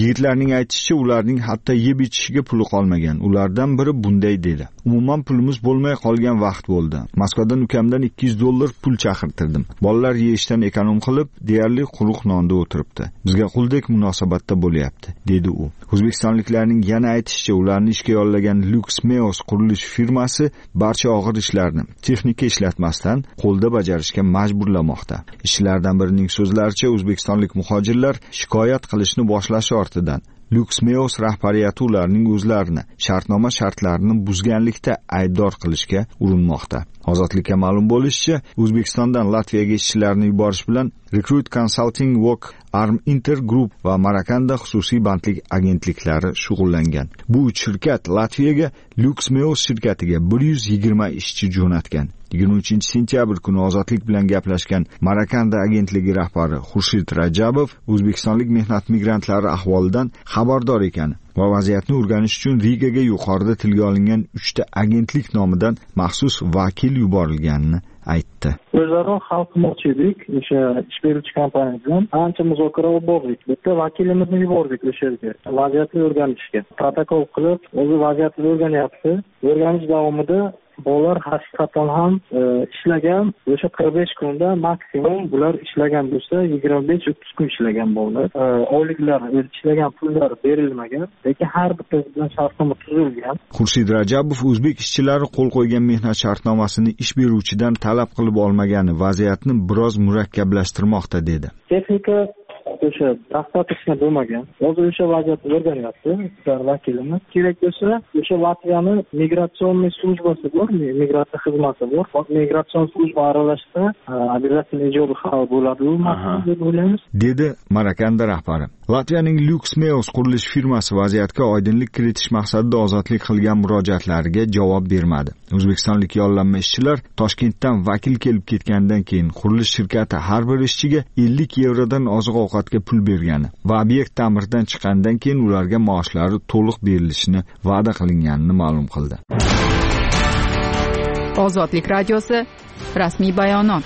Yigitlarning aytishicha, ularning hatto yeb ichishiga puli qolmagan. Ulardan biri bunday dedi: "Umuman pulimiz bo'lmay qolgan vaqt bo'ldi. Moskvadan ukamdan ikki yuz dollar pul chaqirtirdim. Bolalar yeyishdan ekonom qilib, deyarli quruq nonda o'tiribdi. Bizga quldek munosabatda bo'lyapti", dedi u. O'zbekistonliklarning yana aytishicha, ularni ishga yollagan Luxmeos qurilish firmasi barcha og'ir ishlarni texnika ishlatmasdan qo'lda bajarishga majburlamoqda. Ishchilardan birining so'zlaricha, o'zbekistonlik muhojirlar shikoyat qilishni boshlashi ortidan Luxmeos rahbariyati ularning o'zlarini shartnoma shartlarini buzganlikda aybdor qilishga urinmoqda. Ozodlikka ma'lum bo'lishicha, O'zbekistondan Latviyaga ishchilarni yuborish bilan Recruit Consulting Work Arm Inter Group va Marakanda xususiy bandlik agentliklari shug'ullangan. Bu uch shirkat Latviyaga Luxmeos shirkatiga bir yuz yigirma ishchi jo'natgan. yigirma uchinchi sentyabr kuni Ozodlik bilan gaplashgan Marakanda agentligi rahbari Xurshid Rajabov o'zbekistonlik mehnat migrantlari ahvolidan xabardor ekan va vaziyatni o'rganish uchun Rigaga yuqorida tilga olingan uchta agentlik nomidan maxsus vakil yuborilganini aytdi. O'zaro hal qilmoqchi edik. O'sha ish beruvchi kompaniya bilan ancha muzokara olib bordik. Bitta vakilimizni yubordik o'sha yerga, vaziyatni o'rganishga. Protokol qilib, o'zi vaziyatni o'rganyapti. O'rganish davomida bolalar haqiqatan ham e, ishlagan. O'sha qirq besh kunda maksimum bular ishlagan bo'lsa yigirma besh o'ttiz kun ishlagan bolalar. E, oyliklar, ishlagan pullar berilmagan, lekin har bittasi bilan shartnoma tuzilgan. Xurshid Rajabov o'zbek ishchilari qo'l qo'ygan mehnat shartnomasini ish beruvchidan talab qilib olmagani vaziyatni biroz murakkablashtirmoqda dedi. Texnika o'sha dasturlashma bo'lmagan. Hozir o'sha vaziyatni o'rganyapti bizlar vakilimiz. Kerak bo'lsa, o'sha Latviyani migratsion slujbasi bor, migratsiya xizmati bor. Migratsion slujba aralashsa, обязательно ijobiy hal bo'ladi deb o'ylaymiz, dedi Marakanda rahbari. Latviyaning Luxmeos qurilish firmasi vaziyatga oydinlik kiritish maqsadida ozodlik qilgan murojaatlariga javob bermadi. O'zbekistonlik yollanma ishchilar Toshkentdan vakil kelib ketgandan keyin qurilish shirkati har bir ishchiga ellik yevrodan oziq-ovqatga pul bergani va obyekt ta'mirdan chiqqandan keyin ularga maoshlari to'liq berilishini va'da qilinganini ma'lum qildi. Ozodlik radiosi rasmiy bayonot.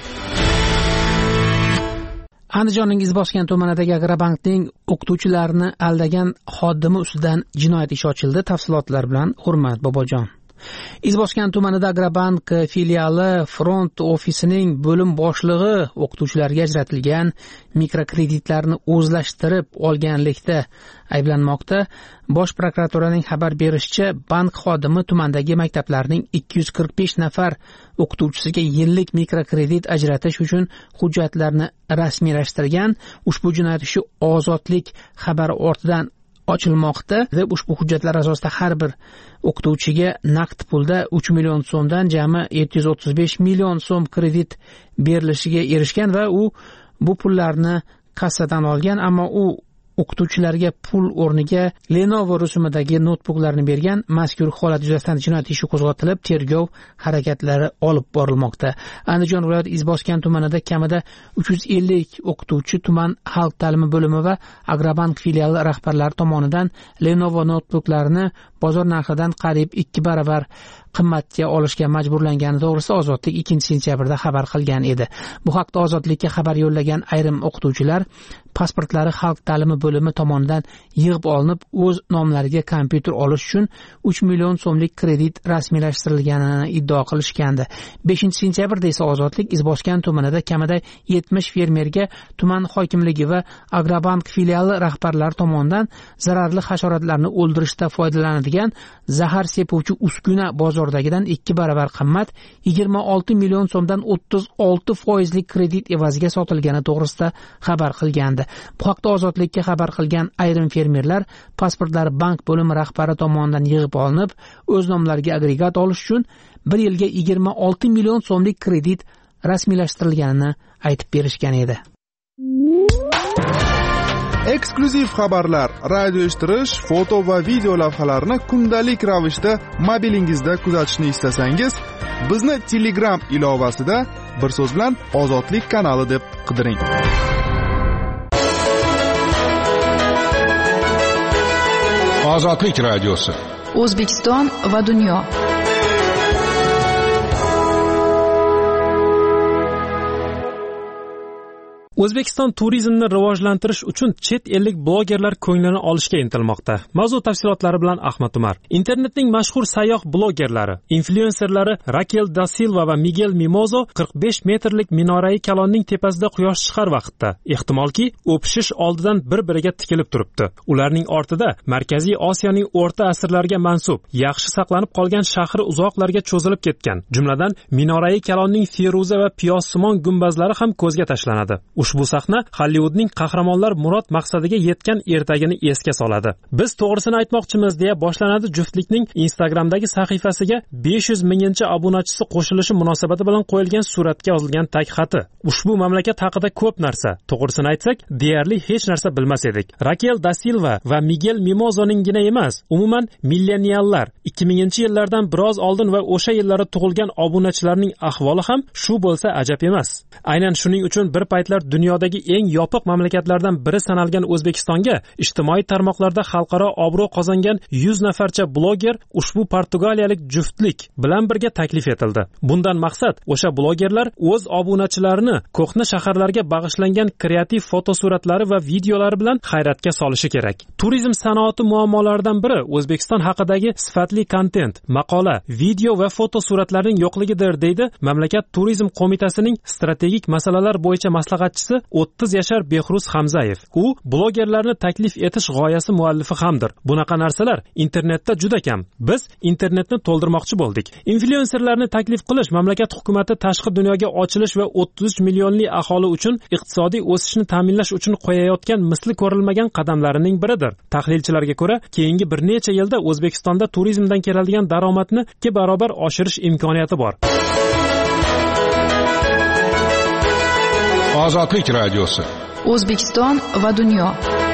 Andijonning Izboskan tumanidagi Agrobankning o'qituvchilarni aldagan xodimi ustidan jinoyat ishi ochildi. Tafsilotlar bilan Hurmat Bobojon. Izboskan tumanida Agrobank filiali front ofisining bo'lim boshlig'i o'qituvchilarga ajratilgan mikrokreditlarni o'zlashtirib olganlikda ayblanmoqda. Bosh prokuraturaning xabar berishicha, bank xodimi tumandagi maktablarning ikki yuz qirq besh nafar o'qituvchisiga yillik mikrokredit ajratish uchun hujjatlarni rasmiylashtirgan. Ushbu jinoyat ishi Ozodlik xabari ortidan ochilmoqda va ushbu hujjatlar asosida har bir o'qituvchiga naqd pulda uch million so'mdan jami yetti yuz o'ttiz besh million so'm kredit berilishiga erishgan va u bu pullarni kassadan olgan, ammo u o'qituvchilarga pul o'rniga Lenovo rusumidagi notebooklarni bergan. Mazkur holat yuzasidan jinoyat ishi qo'zg'atilib, tergov harakatlari olib borilmoqda. Andijon viloyati Izboskan tumanida kamida uch yuz ellik o'qituvchi tuman xalq ta'limi bo'limi va Agrobank filiali rahbarlari tomonidan Lenovo notebooklarni bozor narxidan qariyb ikki baravar qimmatga olishga majburlangani to'g'risida Ozodlik ikkinchi sentyabrda xabar qilgan edi. Bu haqda Ozodlikka xabar yo'llagan ayrim o'qituvchilar pasportlari xalq ta'limi bo'limi tomonidan yig'ib olinib, o'z nomlariga kompyuter olish uchun uch million so'mlik kredit rasmiylashtirilganini iddao qilishgandi. beshinchi sentyabrda esa Ozodlik Izboskan tumanida kamida yetmish fermerga tuman hokimligi va Agrobank filiali rahbarlari tomonidan zararli hasharotlarni o'ldirishda foydalanadigan zahar sepuvchi uskuna bozordagidan ikki baravar qimmat yigirma olti million so'mdan o'ttiz olti foizli kredit evaziga sotilgani to'g'risida xabar qilgandi. Bu haqda Ozodlikka xabar qilgan ayrim fermerlar pasportlari bank bo'limi rahbari tomonidan yig'ib olinib, o'z nomlariga agregat olish uchun bir yilga yigirma olti million so'mlik kredit rasmiylashtirilganini aytib berishgan edi. Eksklyuziv xabarlar, radio eshittirish, foto va video lavhalarni kundalik ravishda mobilingizda kuzatishni istasangiz, bizni Telegram ilovasida bir so'z bilan Ozodlik kanali deb qidiring. Ozodlik radiosi. O'zbekiston va dunyo. O'zbekiston turizmni rivojlantirish uchun chet ellik blogerlar ko'nglini olishga intilmoqda. Mavzu tafsilotlari bilan Ahmad Umar. Internetning mashhur sayyoh blogerlari, influenserlari Raquel da Silva va Miguel Mimozo qirq besh metrlik minorai kalonning tepasida quyosh chiqar vaqtda, ehtimolki, o'pishish oldidan bir-biriga tikilib turibdi. Ularning ortida Markaziy Osiyoning o'rta asrlarga mansub, yaxshi saqlanib qolgan shahri uzoqlarga cho'zilib ketgan. Jumladan, minorai kalonning feruza va piyozsimon gumbazlari ham ko'zga tashlanadi. Ushbu sahna Hollywoodning qahramonlar murod maqsadiga yetgan ertagini esga soladi. Biz to'g'risini aytmoqchimiz deya boshlanadi juftlikning Instagramdagi sahifasiga besh yuz minginchi obunachisi qo'shilishi munosabati bilan qo'yilgan suratga yozilgan tag xati. Ushbu mamlakat haqida ko'p narsa, to'g'risini aytsak, deyarli hech narsa bilmas edik. Raquel da Silva va Miguel Mimozoningina emas, umuman milleniallar ikki minginchi yillardan biroz oldin va o'sha yillarda tug'ilgan obunachilarning ahvoli ham shu bo'lsa ajab emas. Aynan shuning uchun bir paytlar dunyodagi eng yopiq mamlakatlardan biri sanalgan O'zbekistonga ijtimoiy tarmoqlarda xalqaro obro' qozongan yuz nafarcha bloger ushbu portugaliyalik juftlik bilan birga taklif etildi. Bundan maqsad o'sha blogerlar o'z obunachilarini ko'hna shaharlarga bag'ishlangan kreativ fotosuratlari va videolari bilan hayratga solishi kerak. Turizm sanoati muammolaridan biri O'zbekiston haqidagi sifatli kontent, maqola, video va fotosuratlarning yo'qligidir, deydi mamlakat turizm qo'mitasining strategik masalalar bo'yicha maslahatchisi o'ttiz yashar Behruz Hamzayev. U blogerlarni taklif etish g'oyasi muallifi hamdir. Bunaqa narsalar internetda juda kam. Biz internetni to'ldirmoqchi bo'ldik. Influenserlarni taklif qilish mamlakat hukumati tashqi dunyoga ochilish va o'ttiz uch millionli aholi uchun iqtisodiy o'sishni ta'minlash uchun qo'yayotgan misli ko'rilmagan qadamlarining biridir. Tahlilchilarga ko'ra, keyingi bir necha yilda O'zbekistonda turizmdan keladigan daromadni ikki barobar oshirish imkoniyati bor. Ozodlik radiosi. O'zbekiston va dunyo.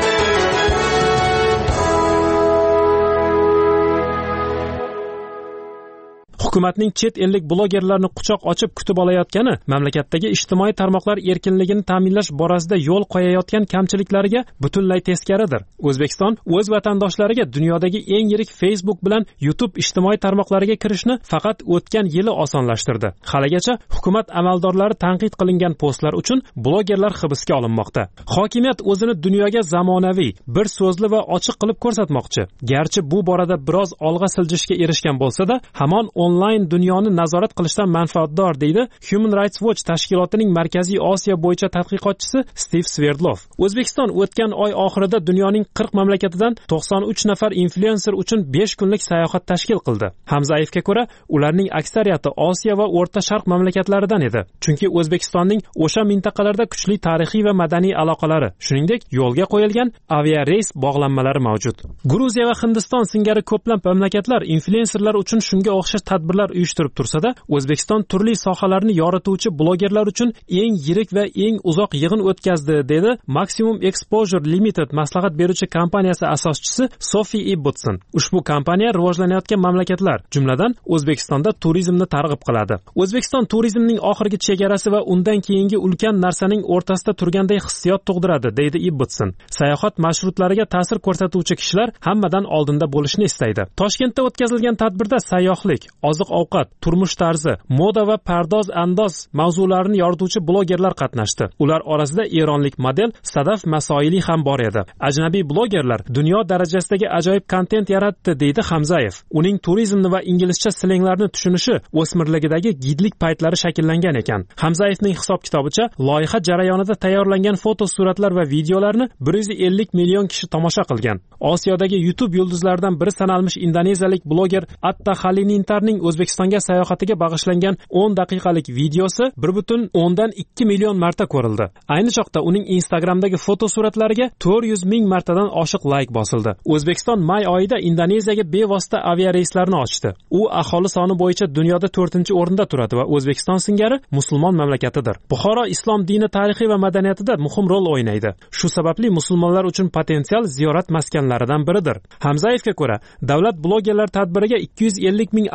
Hukumatning chet ellik blogerlarni quchoq ochib kutib olayotgani mamlakatdagi ijtimoiy tarmoqlar erkinligini ta'minlash borasida yo'l qo'yayotgan kamchiliklariga butunlay teskaridir. O'zbekiston o'z vatandoshlariga dunyodagi eng yirik Facebook bilan YouTube ijtimoiy tarmoqlariga kirishni faqat o'tgan yili osonlashtirdi. Haligacha hukumat amaldorlari tanqid qilingan postlar uchun blogerlar hibsga olinmoqda. Hokimiyat o'zini dunyoga zamonaviy, bir so'zli va ochiq qilib ko'rsatmoqchi. Garchi bu borada biroz olg'a siljishga erishgan bo'lsa-da, hamon onlayn dunyoni nazorat qilishdan manfaatdor, deydi Human Rights Watch tashkilotining Markaziy Osiyo bo'yicha tadqiqotchisi Steve Sverdlov. O'zbekiston o'tgan oy oxirida dunyoning qirq mamlakatidan to'qson uch nafar influencer uchun besh kunlik sayohat tashkil qildi. Hamzayevga ko'ra, ularning aksariyati Osiyo va O'rta Sharq mamlakatlaridan edi. Chunki O'zbekistonning o'sha mintaqalarda kuchli tarixiy va madaniy aloqalari, shuningdek, yo'lga qo'yilgan aviareys bog'lanmalari mavjud. Gruziya va Hindiston singari ko'plab mamlakatlar influencerlar uchun shunga o'xshash tadbirlar uyushtirib tursa-da, O'zbekiston turli sohalarni yorituvchi blogerlar uchun eng yirik va eng uzoq yig'in o'tkazdi, dedi Maximum Exposure Limited maslahat beruvchi kompaniyasi asoschisi Sophie Ibbotson. Ushbu kompaniya rivojlanayotgan mamlakatlar, jumladan O'zbekistonda turizmni targ'ib qiladi. O'zbekiston turizmning oxirgi chegarasi va undan keyingi ulkan narsaning o'rtasida turganday hissiyot tug'diradi, deydi Ibbotson. Sayohat marshrutlariga ta'sir ko'rsatuvchi kishilar hammadan oldinda bo'lishni istaydi. Toshkentda o'tkazilgan tadbirda sayyohlik, oziq-ovqat, turmush tarzi, moda va pardoz andoz mavzularini yorituvchi blogerlar qatnashdi. Ular orasida eronlik model Sadaf Masoili ham bor edi. Ajnabiy blogerlar dunyo darajasidagi ajoyib kontent yaratdi, deydi Hamzayev. Uning turizmni va inglizcha slenglarni tushunishi o'smirligidagi gidlik paytlari shakllangan ekan. Hamzayevning hisob-kitobicha, loyiha jarayonida tayyorlangan fotosuratlar va videolarni bir yuz ellik million kishi tomosha qilgan. Osiyodagi YouTube yulduzlaridan biri sanalmish indoneziyalik bloger Atta Halilintarning O'zbekistonga sayohatiga bag'ishlangan o'n daqiqalik videosi bir butun o'ndan ikki million marta ko'rildi. Ayni chog'da uning Instagramdagi fotosuratlariga to'rt yuz ming martadan oshiq like bosildi. O'zbekiston may oyida Indoneziyaga bevosita aviareyslarni ochdi. U aholi soni bo'yicha dunyoda to'rtinchi o'rinda turadi va O'zbekiston singari musulmon mamlakatidir. Buxoro islom dini tarixi va madaniyatida muhim rol o'ynaydi. Shu sababli musulmonlar uchun potensial ziyorat maskanlaridan biridir. Hamzayevga ko'ra, davlat blogerlar tadbiriga ikki yuz ellik ming AQSh dollari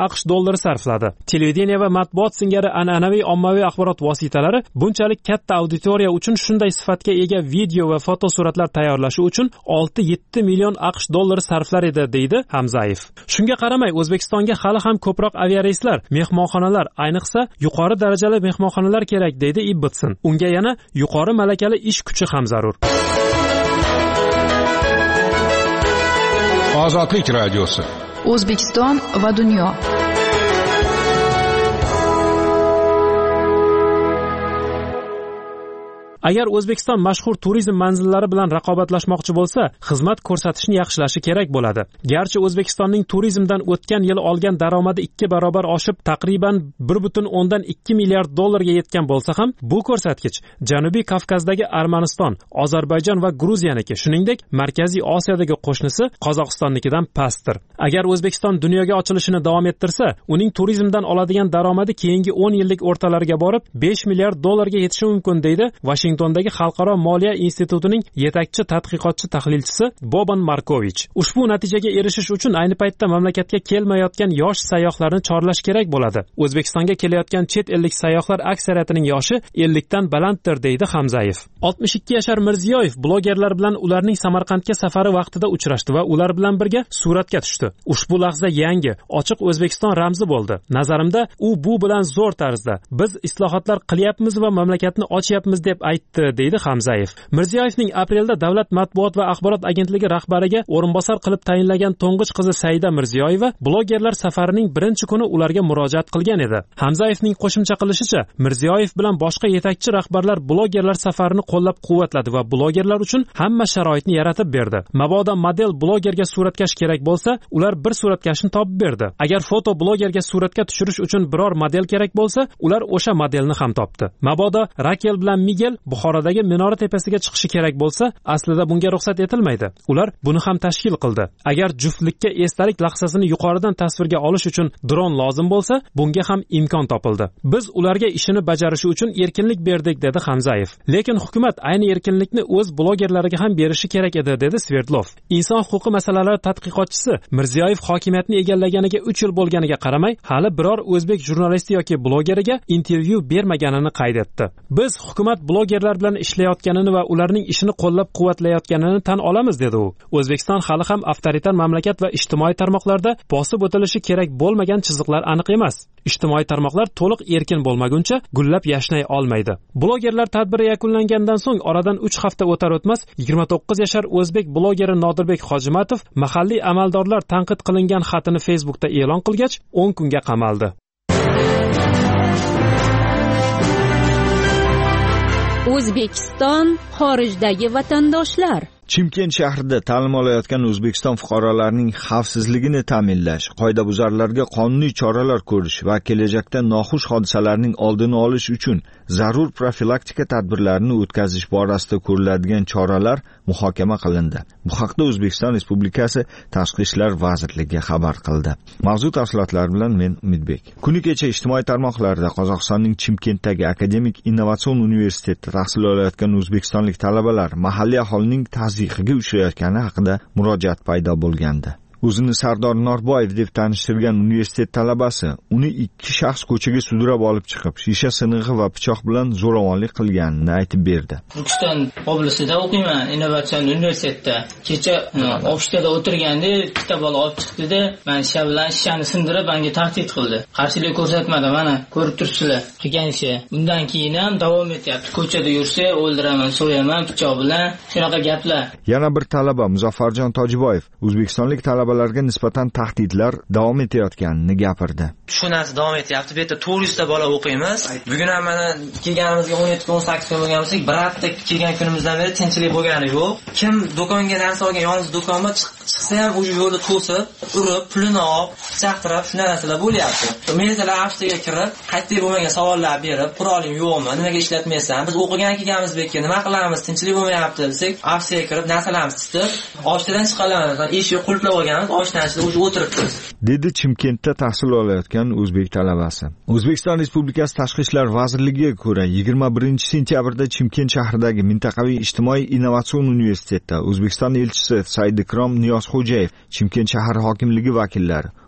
dollar sarfladi. Televideniya va matbuot singari an'anaviy ommaviy axborot vositalari bunchalik katta auditoriya uchun shunday sifatga ega video va fotosuratlar tayyorlashi uchun olti yetti million aqsh dollari sarflar edi, deydi Hamzayev. Shunga qaramay, O'zbekistonga hali ham ko'proq aviareyslar, mehmonxonalar, ayniqsa yuqori darajali mehmonxonalar kerak, deydi Ibbotson. Unga yana yuqori malakali ish kuchi ham zarur. Ozodlik radiosi. O'zbekiston va dunyo. Agar O'zbekiston mashhur turizm manzillari bilan raqobatlashmoqchi bo'lsa, xizmat ko'rsatishni yaxshilashi kerak bo'ladi. Garchi O'zbekistonning turizmdan o'tgan yil olgan daromadi ikki barobar oshib, taqriban bir butun o'ndan ikki milliard dollarga yetgan bo'lsa ham, bu ko'rsatkich Janubiy Kavkazdagi Armaniston, Ozarbayjon va Gruziyaniki, shuningdek, Markaziy Osiyodagi qo'shnisi Qozog'istonnikidan pastdir. Agar O'zbekiston dunyoga ochilishini davom ettirsa, uning turizmdan oladigan daromadi keyingi o'n yillik o'rtalariga borib besh milliard dollarga yetishi mumkin, deydi Washingtondagi Xalqaro moliya institutining yetakchi tadqiqotchi tahlilchisi Boban Markovich. Ushbu natijaga erishish uchun ayni paytda mamlakatga kelmayotgan yosh sayyohlarni chorlash kerak bo'ladi. O'zbekistonga kelayotgan chet ellik sayyohlar aksariyatining yoshi ellikdan balanddir, deydi Hamzayev. oltmish ikki yashar Mirziyoyev blogerlar bilan ularning Samarqandga safari vaqtida uchrashdi va ular bilan birga suratga tushdi. Ushbu lahza yangi, ochiq O'zbekiston ramzi bo'ldi. Nazarimda, u bu bilan zo'r tarzda biz islohotlar qilyapmiz va mamlakatni ochyapmiz deb aytdi, deydi Hamzayev. Mirziyoyevning aprelda Davlat matbuot va axborot agentligi rahbariga o'rinbosar qilib tayinlagan to'ng'ich qizi Saida Mirziyoyeva blogerlar safarining birinchi kuni ularga murojaat qilgan edi. Hamzayevning qo'shimcha qilishicha, Mirziyoyev bilan boshqa yetakchi rahbarlar blogerlar safarini qo'llab-quvvatladi va blogerlar uchun hamma sharoitni yaratib berdi. Mabodo model blogerga suratkash kerak bo'lsa, ular bir suratkashni topib berdi. Agar foto blogerga suratga tushirish uchun biror model kerak bo'lsa, ular o'sha modelni ham topdi. Mabodo Rakel bilan Miguel Buxorodagi minora tepasiga chiqishi kerak bo'lsa, aslida bunga ruxsat etilmaydi. Ular buni ham tashkil qildi. Agar juftlikka esdalik lahzasini yuqoridan tasvirga olish uchun dron lozim bo'lsa, bunga ham imkon topildi. Biz ularga ishini bajarishi uchun erkinlik berdik, dedi Hamzayev. Lekin hukumat ayni erkinlikni o'z blogerlariga ham berishi kerak edi, dedi Sverdlov. Inson huquqi masalalari tadqiqotchisi Mirziyoyev hokimiyatni egallaganiga uch yil bo'lganiga qaramay, hali biror o'zbek jurnalisti yoki blogeriga intervyu bermaganini qayd etdi. Biz hukumat blogerlar bilan ishlayotganini va ularning ishini qo'llab-quvvatlayotganini tan olamiz, dedi u. O'zbekiston hali ham avtoritar mamlakat va ijtimoiy tarmoqlarda bosib o'tilishi kerak bo'lmagan chiziqlar aniq emas. Ijtimoiy tarmoqlar to'liq erkin bo'lmaguncha gullab yashnay olmaydi. Blogerlar tadbiri yakunlangandan so'ng oradan uch hafta o'tar o'tmas yigirma to'qqiz yashar o'zbek blogeri Nodirbek Hojimatov mahalliy amaldorlar tanqid qilingan xatini Facebookda e'lon qilgach, o'n kunga qamaldi. O'zbekiston xorijdagi vatandoshlar. Chimkent shahrida ta'lim olayotgan O'zbekiston fuqarolarining xavfsizligini ta'minlash, qoidabuzarlarga qonuniy choralar ko'rish va kelajakda noxush hodisalarning oldini olish uchun zarur profilaktika tadbirlarini o'tkazish borasida ko'riladigan choralar muhokama qilindi. Bu haqda O'zbekiston Respublikasi Tashqi ishlar vazirligi xabar qildi. Mavzu tafsilotlari bilan men Umidbek. Kuni kecha ijtimoiy tarmoqlarda Qozog'istonning Chimkentdagi Akademik innovatsion universitetida tahsil olayotgan o'zbekistonlik talabalar mahalliy aholining tazyiqiga uchrayotgani haqida murojaat paydo bo'lgandi. O'zini Sardor Norboyev deb tanishtirgan universitet talabasi uni ikki shaxs ko'chaga sudrab olib chiqib, shisha sinig'i va pichoq bilan zo'ravonlik qilganini aytib berdi. Turkiston oblastida o'qiyman, innovatsion universitetda. Kecha ofisda o'tirganda ikkita bola olib chiqdi-da, men shisha bilan shishani sindirib, menga tahdid qildi. Qarshilik ko'rsatmadi, mana ko'rib turibsizlar. Qilganicha. Undan keyin ham davom etyapti. Ko'chada yursa, o'ldiraman, so'yaman pichoq bilan, shunaqa gaplar. Yana bir talaba Muzaffarjon Tojiboyev o'zbekistonlik talaba larga nisbatan tahdidlar davom etayotganini gapirdi. Shu narsa davom etyapti. Bu yerda to'rt yuz ta bola o'qiymiz. Bugun ham mana kelganimizga o'n yetti o'n sakkiz kun bo'lganmiz. Bir hafta kelgan kunimizdan beri tinchlik bo'lgani yo'q. Kim do'konga narsa olgan, yolg'iz do'konga chiqsa ham o'sha yo'lda to'sib, urib, pulini olib, chaqtirib, shunday narsalar bo'lyapti. Militsiyalar haftaga kirib, qaytib bo'lmagan savollar berib, quroling yo'qmi, nimaga ishlatmaysan? Biz o'qigan kelganmiz bekka, nima qilamiz? Tinchlik bo'lmayapti desak, haftaga kirib narsalarimizni tutib, oshtadan chiqamiz. Eshik qulflab olgan dedi Chimkentda tahsil olayotgan o'zbek talabasi. O'zbekiston Respublikasi Tashqi ishlar vazirligiga ko'ra yigirma birinchi sentyabrda Chimkent shahridagi mintaqaviy ijtimoiy innovatsion universitetda O'zbekiston elchisi Saidikrom Niyozxo'jayev, Chimkent shahar hokimligi vakillari,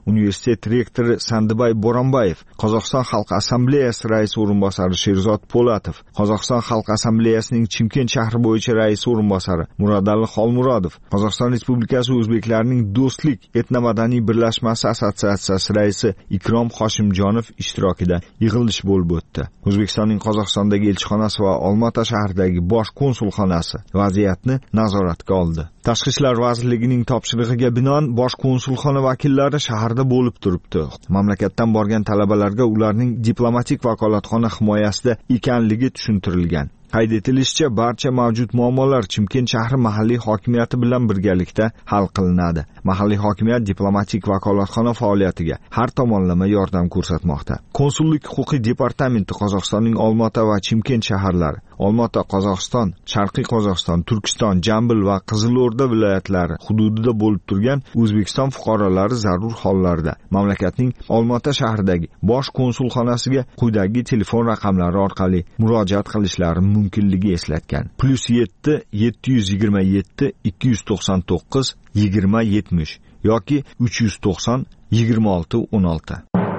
universitet rektori Sandibay Bo'ronbayev, Qozog'iston Xalq Assambleyasi raisi o'rinbosari Sherzod Po'latov, Qozog'iston Xalq Assambleyasining Chimkent shahri bo'yicha raisi o'rinbosari Murodali Xolmurodov, Qozog'iston Respublikasi O'zbeklarining Do'stlik etnomadaniy birlashmasi assotsiatsiyasi raisi Ikrom Hoshimjonov ishtirokida yig'ilish bo'lib o'tdi. O'zbekistonning Qozog'istondagi elchixonasi va Olmaota shahridagi bosh konsulxonasi vaziyatni nazoratga oldi. Tashqi ishlar vazirligining topshirig'iga binoan bosh konsulxona vakillari shaharda bo'lib turibdi. Mamlakatdan borgan talabalarga ularning diplomatik vakolatxona himoyasida ekanligi tushuntirilgan. Qayd etilishicha, barcha mavjud muammolar Chimkent shahri mahalliy hokimiyati bilan birgalikda hal qilinadi. Mahalliy hokimiyat diplomatik vakolatxona faoliyatiga har tomonlama yordam ko'rsatmoqda. Konsullik huquqiy departamenti Qozog'istonning Olmaota va Chimkent shaharlari, Olmaota Qozog'iston, Sharqiy Qozog'iston, Turkiston, Jambil va Qizilo'rda viloyatlari hududida bo'lib turgan O'zbekiston fuqarolari zarur hollarda mamlakatning Olmaota shahridagi bosh konsulxonasiga quyidagi telefon raqamlari orqali murojaat qilishlari mumkinligi eslatgan. plus yetti yetti yuz yigirma yetti ikki yuz to'qson to'qqiz yigirma yetmish yoki uch yuz to'qson yigirma olti o'n olti.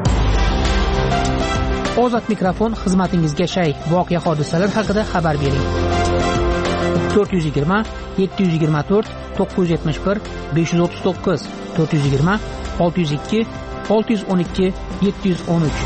Ozod mikrofon xizmatingizga shay. Voqea hodisalar haqida xabar bering. to'rt yuz yigirma yetti yuz yigirma to'rt to'qqiz yuz yetmish bir besh yuz o'ttiz to'qqiz to'rt yuz yigirma olti yuz ikki olti yuz o'n ikki yetti yuz o'n uch.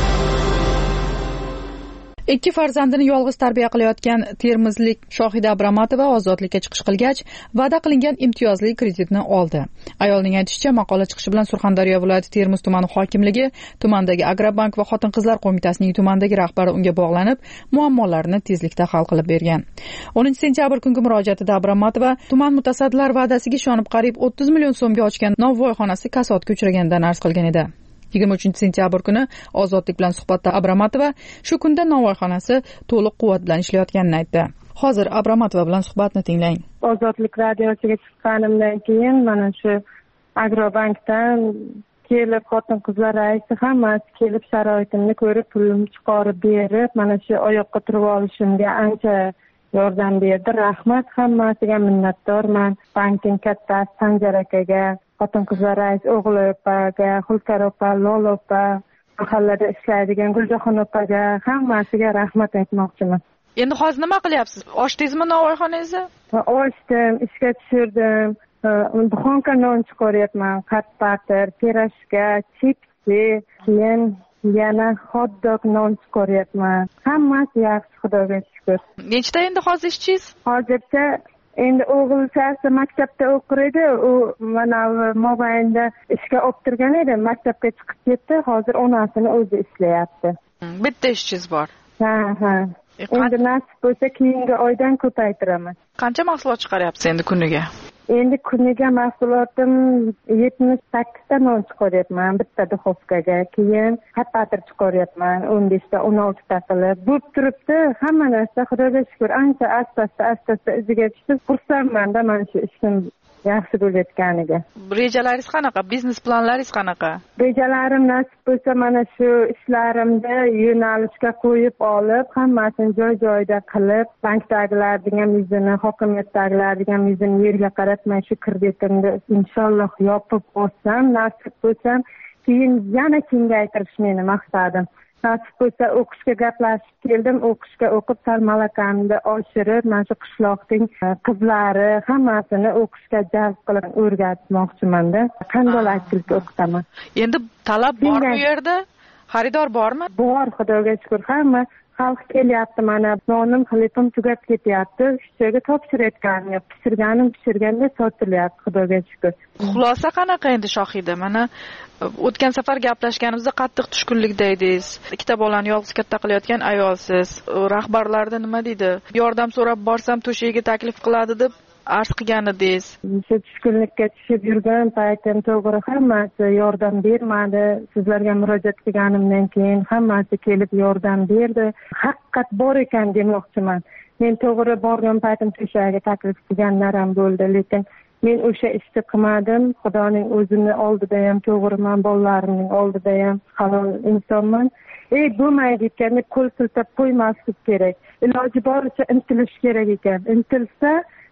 Ikki farzandini yolg'iz tarbiya qilayotgan termizlik Shohida Abramatova ozodlikka chiqish qilgach, va'da qilingan imtiyozli kreditni oldi. Ayolning aytishicha, maqola chiqishi bilan Surxondaryo viloyati Termiz tumani hokimligi, tumandagi Agrobank va Xotin-qizlar qo'mitasining tumandagi rahbari unga bog'lanib, muammolarni tezlikda hal qilib bergan. o'ninchi sentyabr kungi murojaatida Abramatova tuman mutasaddilar va'dasiga ishonib qariyb o'ttiz million so'mga ochgan novvoyxonasi kasodga uchraganidan arz qilgan edi. yigirma uchinchi sentyabr kuni Ozodlik bilan suhbatda Abramatova shu kunda novvoyxonasi to'liq quvvat bilan ishlayotganini aytdi. Hozir Abramatova bilan suhbatni tinglang. Ozodlik radiosiga chiqqanimdan keyin mana shu Agrobankdan kelib, xotin-qizlar raisi hammasi kelib sharoitimni ko'rib, pulimni chiqarib berib, mana shu oyoqqa turib olishimga ancha yordam berdi. Rahmat, hammasiga minnatdorman. Bankning kattasi Sanjar akaga, Xotin-qizlar rais o'g'li opaga, Xulkar opa, Lol opa, mahallada ishlaydigan Guljaxon opaga, hammasiga rahmat aytmoqchiman. Endi hozir nima qilyapsiz? Ochdingizmi novvoyxonangizni? Ochdim, ishga tushirdim. Duxonka non chiqaryapman, qatpatir, pirashka, chipsi, keyin yana hot dog non chiqaryapman. Hammasi yaxshi, Xudoga shukr. Nechta endi hozir ishchingiz? Hozircha endi o'g'ilchasi maktabda o'qir edi, u mana mobaynda ishga olib turgan edi, maktabga chiqib ketdi, hozir onasini o'zi ishlayapti. Bitta ishchingiz bor. Ha, ha. Endi nasib bo'lsa keyingi oydan ko'paytiraman. Qancha mahsulot chiqaryapsiz endi kuniga? Endi kuniga mahsulotim yetmish sakkizta non chiqaryapman bitta duxovkaga, keyin qatpatir chiqaryapman o'n beshta o'n oltita qilib. Bo'lib turibdi, hamma narsa Xudoga shukr, ancha asta-asta asta-asta iziga tushib, xursandman-da mana shu ishim yaxshi bo'layotganiga. Rejalaringiz qanaqa? Biznes planlaringiz qanaqa? Rejalarim nasib bo'lsa mana shu ishlarimni yo'nalishga qo'yib olib, hammasini joy-joyida qilib, bankdagilarning ham yuzini, hokimiyatdagilarning ham yuzini yerga qaratmay shu kreditimni inshaalloh yopib olsam, nasib bo'lsa, keyin yana kengaytirish meni maqsadim. Nasib bo'lsa o'qishga gaplashib keldim, o'qishga o'qib sal malakamni oshirib, mana shu qishloqning qizlari hammasini o'qishga jalb qilib o'rgatmoqchiman-da. Qandolatchilik o'qitaman. Endi talab bormi bu yerda? Xaridor bormi? Bor, Xudoga shukr. Hamma xalq kelyapti, mana nonim, xilipim tugab ketyapti. Ishchiga topshirayotganim yo'q. Pishirganim pishirganda sotilyapti, Xudoga shukr. Xulosa qanaqa endi Shohida? Mana o'tgan safar gaplashganimizda qattiq tushkunlikda edingiz. Ikkita bolani yolg'iz katta qilayotgan ayolsiz. Rahbarlarda nima deydi? Yordam so'rab borsam to'shigiga taklif qiladi deb arz qilgan edingiz. Shu tushkunlikka tushib yurgan paytim to'g'ri hammasi yordam bermadi. Sizlarga murojaat qilganimdan keyin hammasi kelib yordam berdi. Haqiqat bor ekan demoqchiman. Men to'g'ri borgan paytim to'shagiga taklif qilganlar ham bo'ldi, lekin men o'sha ishni qilmadim. Xudoning o'zini oldida ham to'g'riman, bolalarimning oldida ham halol insonman. Ey, bo'lmaydi ekan deb qo'l siltab qo'ymaslik kerak. Iloji boricha intilish kerak ekan. Intilsa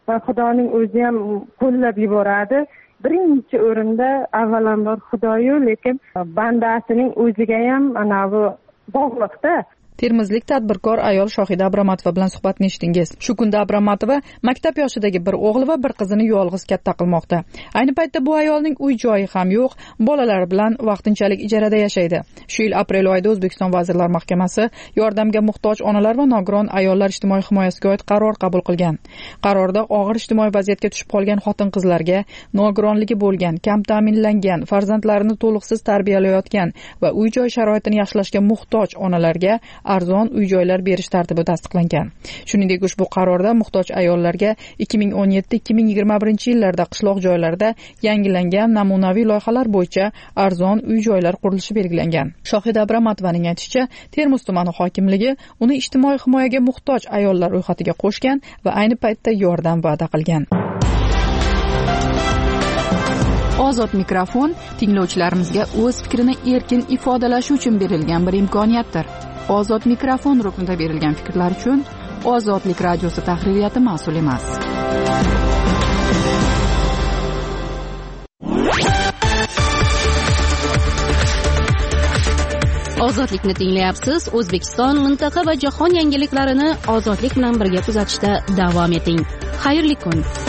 va xudoning o'zi ham qo'llab yuboradi. Birinchi o'rinda avvalambor Xudoyu, lekin bandasining o'ziga ham ana bu bog'liqda. Termizlik tadbirkor ayol Shohida Abramatova bilan suhbatni eshitdingiz. Shu kunda Abramatova maktab yoshidagi bir o'g'li va bir qizini yolg'iz katta qilmoqda. Ayni paytda bu ayolning uy joyi ham yo'q, bolalari bilan vaqtinchalik ijarada yashaydi. Shu yil aprel oyida O'zbekiston Vazirlar Mahkamasi yordamga muhtoj onalar va nogiron ayollar ijtimoiy himoyasiga oid qaror qabul qilgan. Qarorda og'ir ijtimoiy vaziyatga tushib qolgan xotin-qizlarga, nogironligi bo'lgan, kam ta'minlangan, farzandlarini to'liqsiz tarbiyalayotgan va uy joy sharoitini yaxshilashga muhtoj onalarga arzon uy-joylar berish tartibi tasdiqlangan. Shuningdek, ushbu qarorda muhtoj ayollarga ikki ming o'n yetti ikki ming yigirma birinchi yillarda qishloq joylarda yangilangan namunaviy loyihalar bo'yicha arzon uy-joylar qurilishi belgilangan. Shohida Abramatovaning aytishicha, Termiz tumani hokimligi uni ijtimoiy himoyaga muhtoj ayollar ro'yxatiga qo'shgan va ayni paytda yordam va'da qilgan. Ozod mikrofon tinglovchilarimizga o'z fikrini erkin ifodalashi uchun berilgan bir imkoniyatdir. Ozod mikrofon ruknida berilgan fikrlar uchun Ozodlik radiosi tahririyati mas'ul emas. Ozodlikni tinglayapsiz. O'zbekiston, mintaqa va jahon yangiliklarini ozodlik bilan birga kuzatishda davom eting. Xayrli kun.